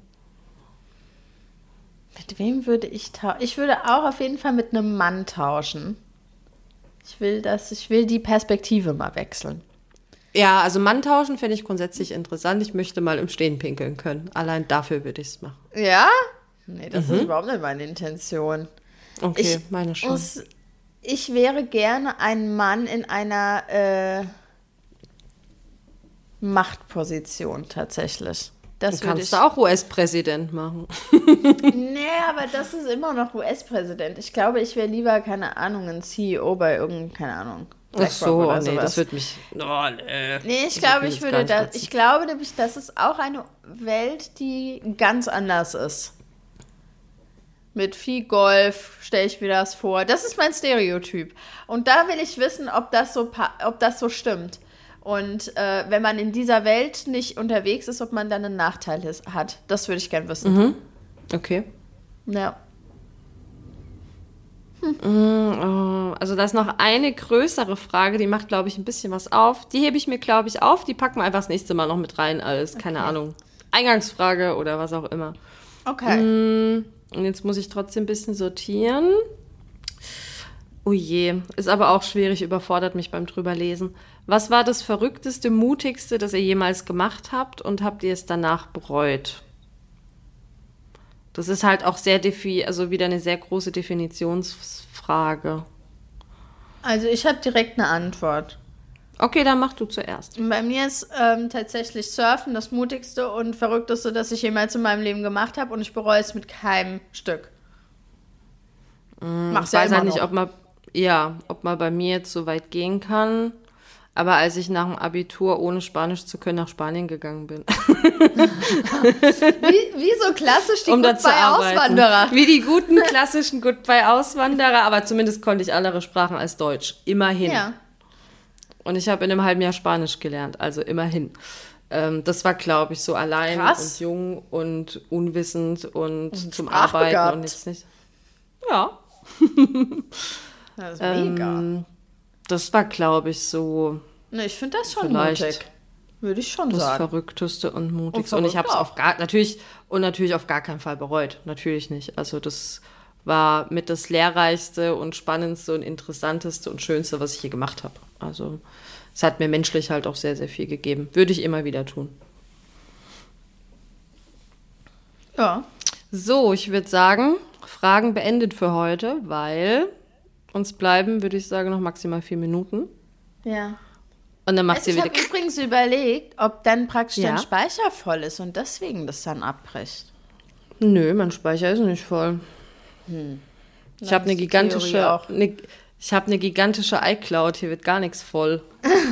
Mit wem würde ich tauschen? Ich würde auch auf jeden Fall mit einem Mann tauschen. Ich will die Perspektive mal wechseln. Ja, also Mann tauschen finde ich grundsätzlich interessant. Ich möchte mal im Stehen pinkeln können. Allein dafür würde ich es machen. Ja? Nee, das ist überhaupt nicht meine Intention. Okay, meine schon. Ich wäre gerne ein Mann in einer Machtposition tatsächlich. Das kannst du auch US-Präsident machen. Nee, aber das ist immer noch US-Präsident. Ich glaube, ich wäre lieber, keine Ahnung, ein CEO bei irgendeinem, keine Ahnung. Ach so, oder nee, das wird mich... Oh, nee. Nee, ich glaube nämlich, das ist auch eine Welt, die ganz anders ist. Mit viel Golf stelle ich mir das vor. Das ist mein Stereotyp. Und da will ich wissen, ob das so stimmt. Und wenn man in dieser Welt nicht unterwegs ist, ob man dann einen Nachteil hat. Das würde ich gern wissen. Mhm. Okay. Ja. Also da ist noch eine größere Frage, die macht, glaube ich, ein bisschen was auf. Die hebe ich mir, glaube ich, auf. Die packen wir einfach das nächste Mal noch mit rein als, keine Ahnung, Eingangsfrage oder was auch immer. Okay. Und jetzt muss ich trotzdem ein bisschen sortieren. Oh je, ist aber auch schwierig, überfordert mich beim drüberlesen. Was war das Verrückteste, Mutigste, das ihr jemals gemacht habt und habt ihr es danach bereut? Das ist halt auch also wieder eine sehr große Definitionsfrage. Also ich habe direkt eine Antwort. Okay, dann mach du zuerst. Bei mir ist tatsächlich Surfen das mutigste und verrückteste, das ich jemals in meinem Leben gemacht habe und ich bereue es mit keinem Stück. Ich weiß halt nicht, ob man bei mir jetzt so weit gehen kann. Aber als ich nach dem Abitur, ohne Spanisch zu können, nach Spanien gegangen bin. Wie so klassisch die Goodbye-Auswanderer. Wie die guten klassischen Goodbye-Auswanderer. Aber zumindest konnte ich andere Sprachen als Deutsch. Immerhin. Ja. Und ich habe in einem halben Jahr Spanisch gelernt. Also immerhin. Das war, glaube ich, so allein und jung und unwissend und zum Arbeiten und jetzt nicht. Ja. Das ist mega. Das war, glaube ich, so. Ne, ich finde das schon mutig. Würde ich schon sagen. Das Verrückteste und Mutigste. Und ich habe es natürlich auf gar keinen Fall bereut. Natürlich nicht. Also das war mit das Lehrreichste und Spannendste und Interessanteste und Schönste, was ich je gemacht habe. Also es hat mir menschlich halt auch sehr, sehr viel gegeben. Würde ich immer wieder tun. Ja. So, ich würde sagen, Fragen beendet für heute, weil uns bleiben, würde ich sagen, noch maximal 4 Minuten. Ja. Und dann macht sie wieder... Ich habe übrigens überlegt, ob dann praktisch dein Speicher voll ist und deswegen das dann abbricht. Nö, mein Speicher ist nicht voll. Ich habe eine gigantische iCloud, hier wird gar nichts voll.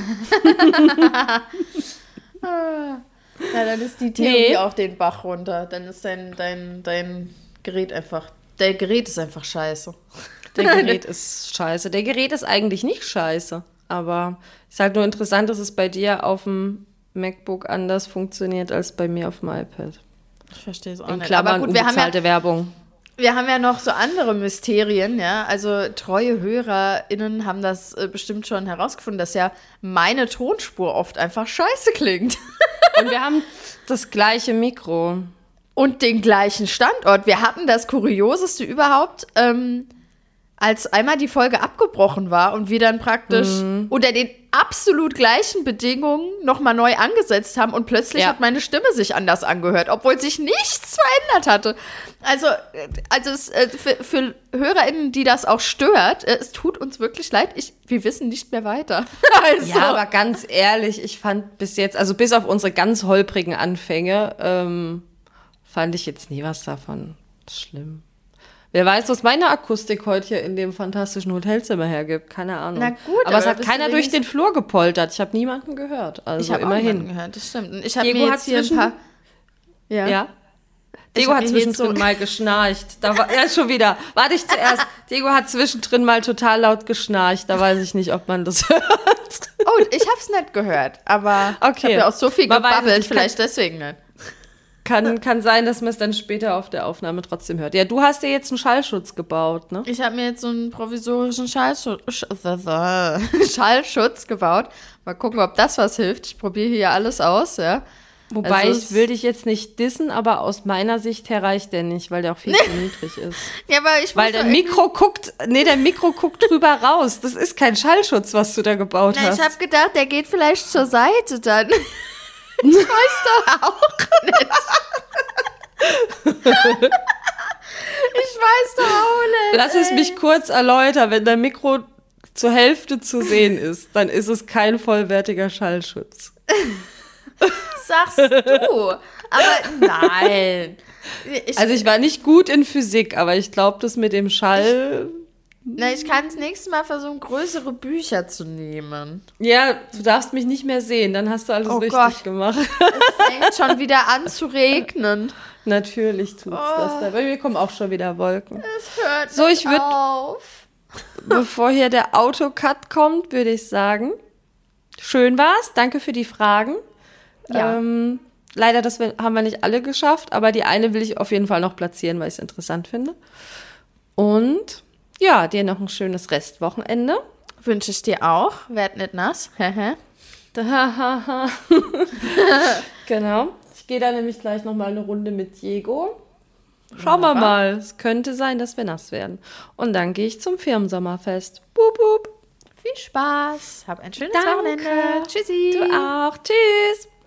Ja, dann ist die Theorie auch den Bach runter. Dann ist dein Gerät einfach... Der Gerät ist einfach scheiße. Der Gerät ist scheiße. Der Gerät ist eigentlich nicht scheiße. Aber es ist halt nur interessant, dass es bei dir auf dem MacBook anders funktioniert als bei mir auf dem iPad. Ich verstehe es auch nicht. In Klammern unbezahlte Werbung. Wir haben ja noch so andere Mysterien, ja. Also treue HörerInnen haben das bestimmt schon herausgefunden, dass ja meine Tonspur oft einfach scheiße klingt. Und wir haben das gleiche Mikro. Und den gleichen Standort. Wir hatten das Kurioseste überhaupt als einmal die Folge abgebrochen war und wir dann praktisch unter den absolut gleichen Bedingungen nochmal neu angesetzt haben und plötzlich hat meine Stimme sich anders angehört, obwohl sich nichts verändert hatte. Also es, für HörerInnen, die das auch stört, es tut uns wirklich leid, wir wissen nicht mehr weiter. Also. Ja, aber ganz ehrlich, ich fand bis jetzt, also bis auf unsere ganz holprigen Anfänge, fand ich jetzt nie was davon schlimm. Wer weiß, was meine Akustik heute hier in dem fantastischen Hotelzimmer hergibt. Keine Ahnung. Na gut, aber es hat keiner durch den Flur gepoltert. Ich habe niemanden gehört. Also ich habe immerhin. Auch niemanden gehört, das stimmt. Und ich habe Diego mir jetzt hier ein paar... Ja. Diego hat zwischendrin mal geschnarcht. Da war er schon wieder. Warte ich zuerst. Diego hat zwischendrin mal total laut geschnarcht. Da weiß ich nicht, ob man das hört. Oh, ich habe es nicht gehört. Aber ich habe ja auch so viel gebabbelt. Vielleicht deswegen nicht. Kann sein, dass man es dann später auf der Aufnahme trotzdem hört. Ja, du hast dir jetzt einen Schallschutz gebaut, ne? Ich habe mir jetzt so einen provisorischen Schallschutz gebaut. Mal gucken, ob das was hilft. Ich probiere hier alles aus, ja. Wobei, also ich will dich jetzt nicht dissen, aber aus meiner Sicht her reicht der nicht, weil der auch viel zu niedrig ist. Ja, aber ich weil der Mikro guckt drüber raus. Das ist kein Schallschutz, was du da gebaut hast. Ich habe gedacht, der geht vielleicht zur Seite dann. Ich weiß doch auch nicht. Ich weiß doch auch nicht. Lass es mich kurz erläutern. Wenn dein Mikro zur Hälfte zu sehen ist, dann ist es kein vollwertiger Schallschutz. Sagst du. Aber nein. Ich war nicht gut in Physik, aber ich glaube, das mit dem Schall... Ich kann das nächste Mal versuchen, größere Bücher zu nehmen. Ja, du darfst mich nicht mehr sehen, dann hast du alles richtig gemacht. Es fängt schon wieder an zu regnen. Natürlich tut's das. Bei mir kommen auch schon wieder Wolken. Es hört nicht auf. Bevor hier der Autocut kommt, würde ich sagen, schön war's. Danke für die Fragen. Ja. Leider haben wir nicht alle geschafft, aber die eine will ich auf jeden Fall noch platzieren, weil ich es interessant finde. Und ja, dir noch ein schönes Restwochenende. Wünsche ich dir auch. Werd nicht nass. Genau. Ich gehe da nämlich gleich noch mal eine Runde mit Diego. Schauen wir mal. Es könnte sein, dass wir nass werden. Und dann gehe ich zum Firmensommerfest. Boop, boop. Viel Spaß. Hab ein schönes Wochenende. Tschüssi. Du auch. Tschüss.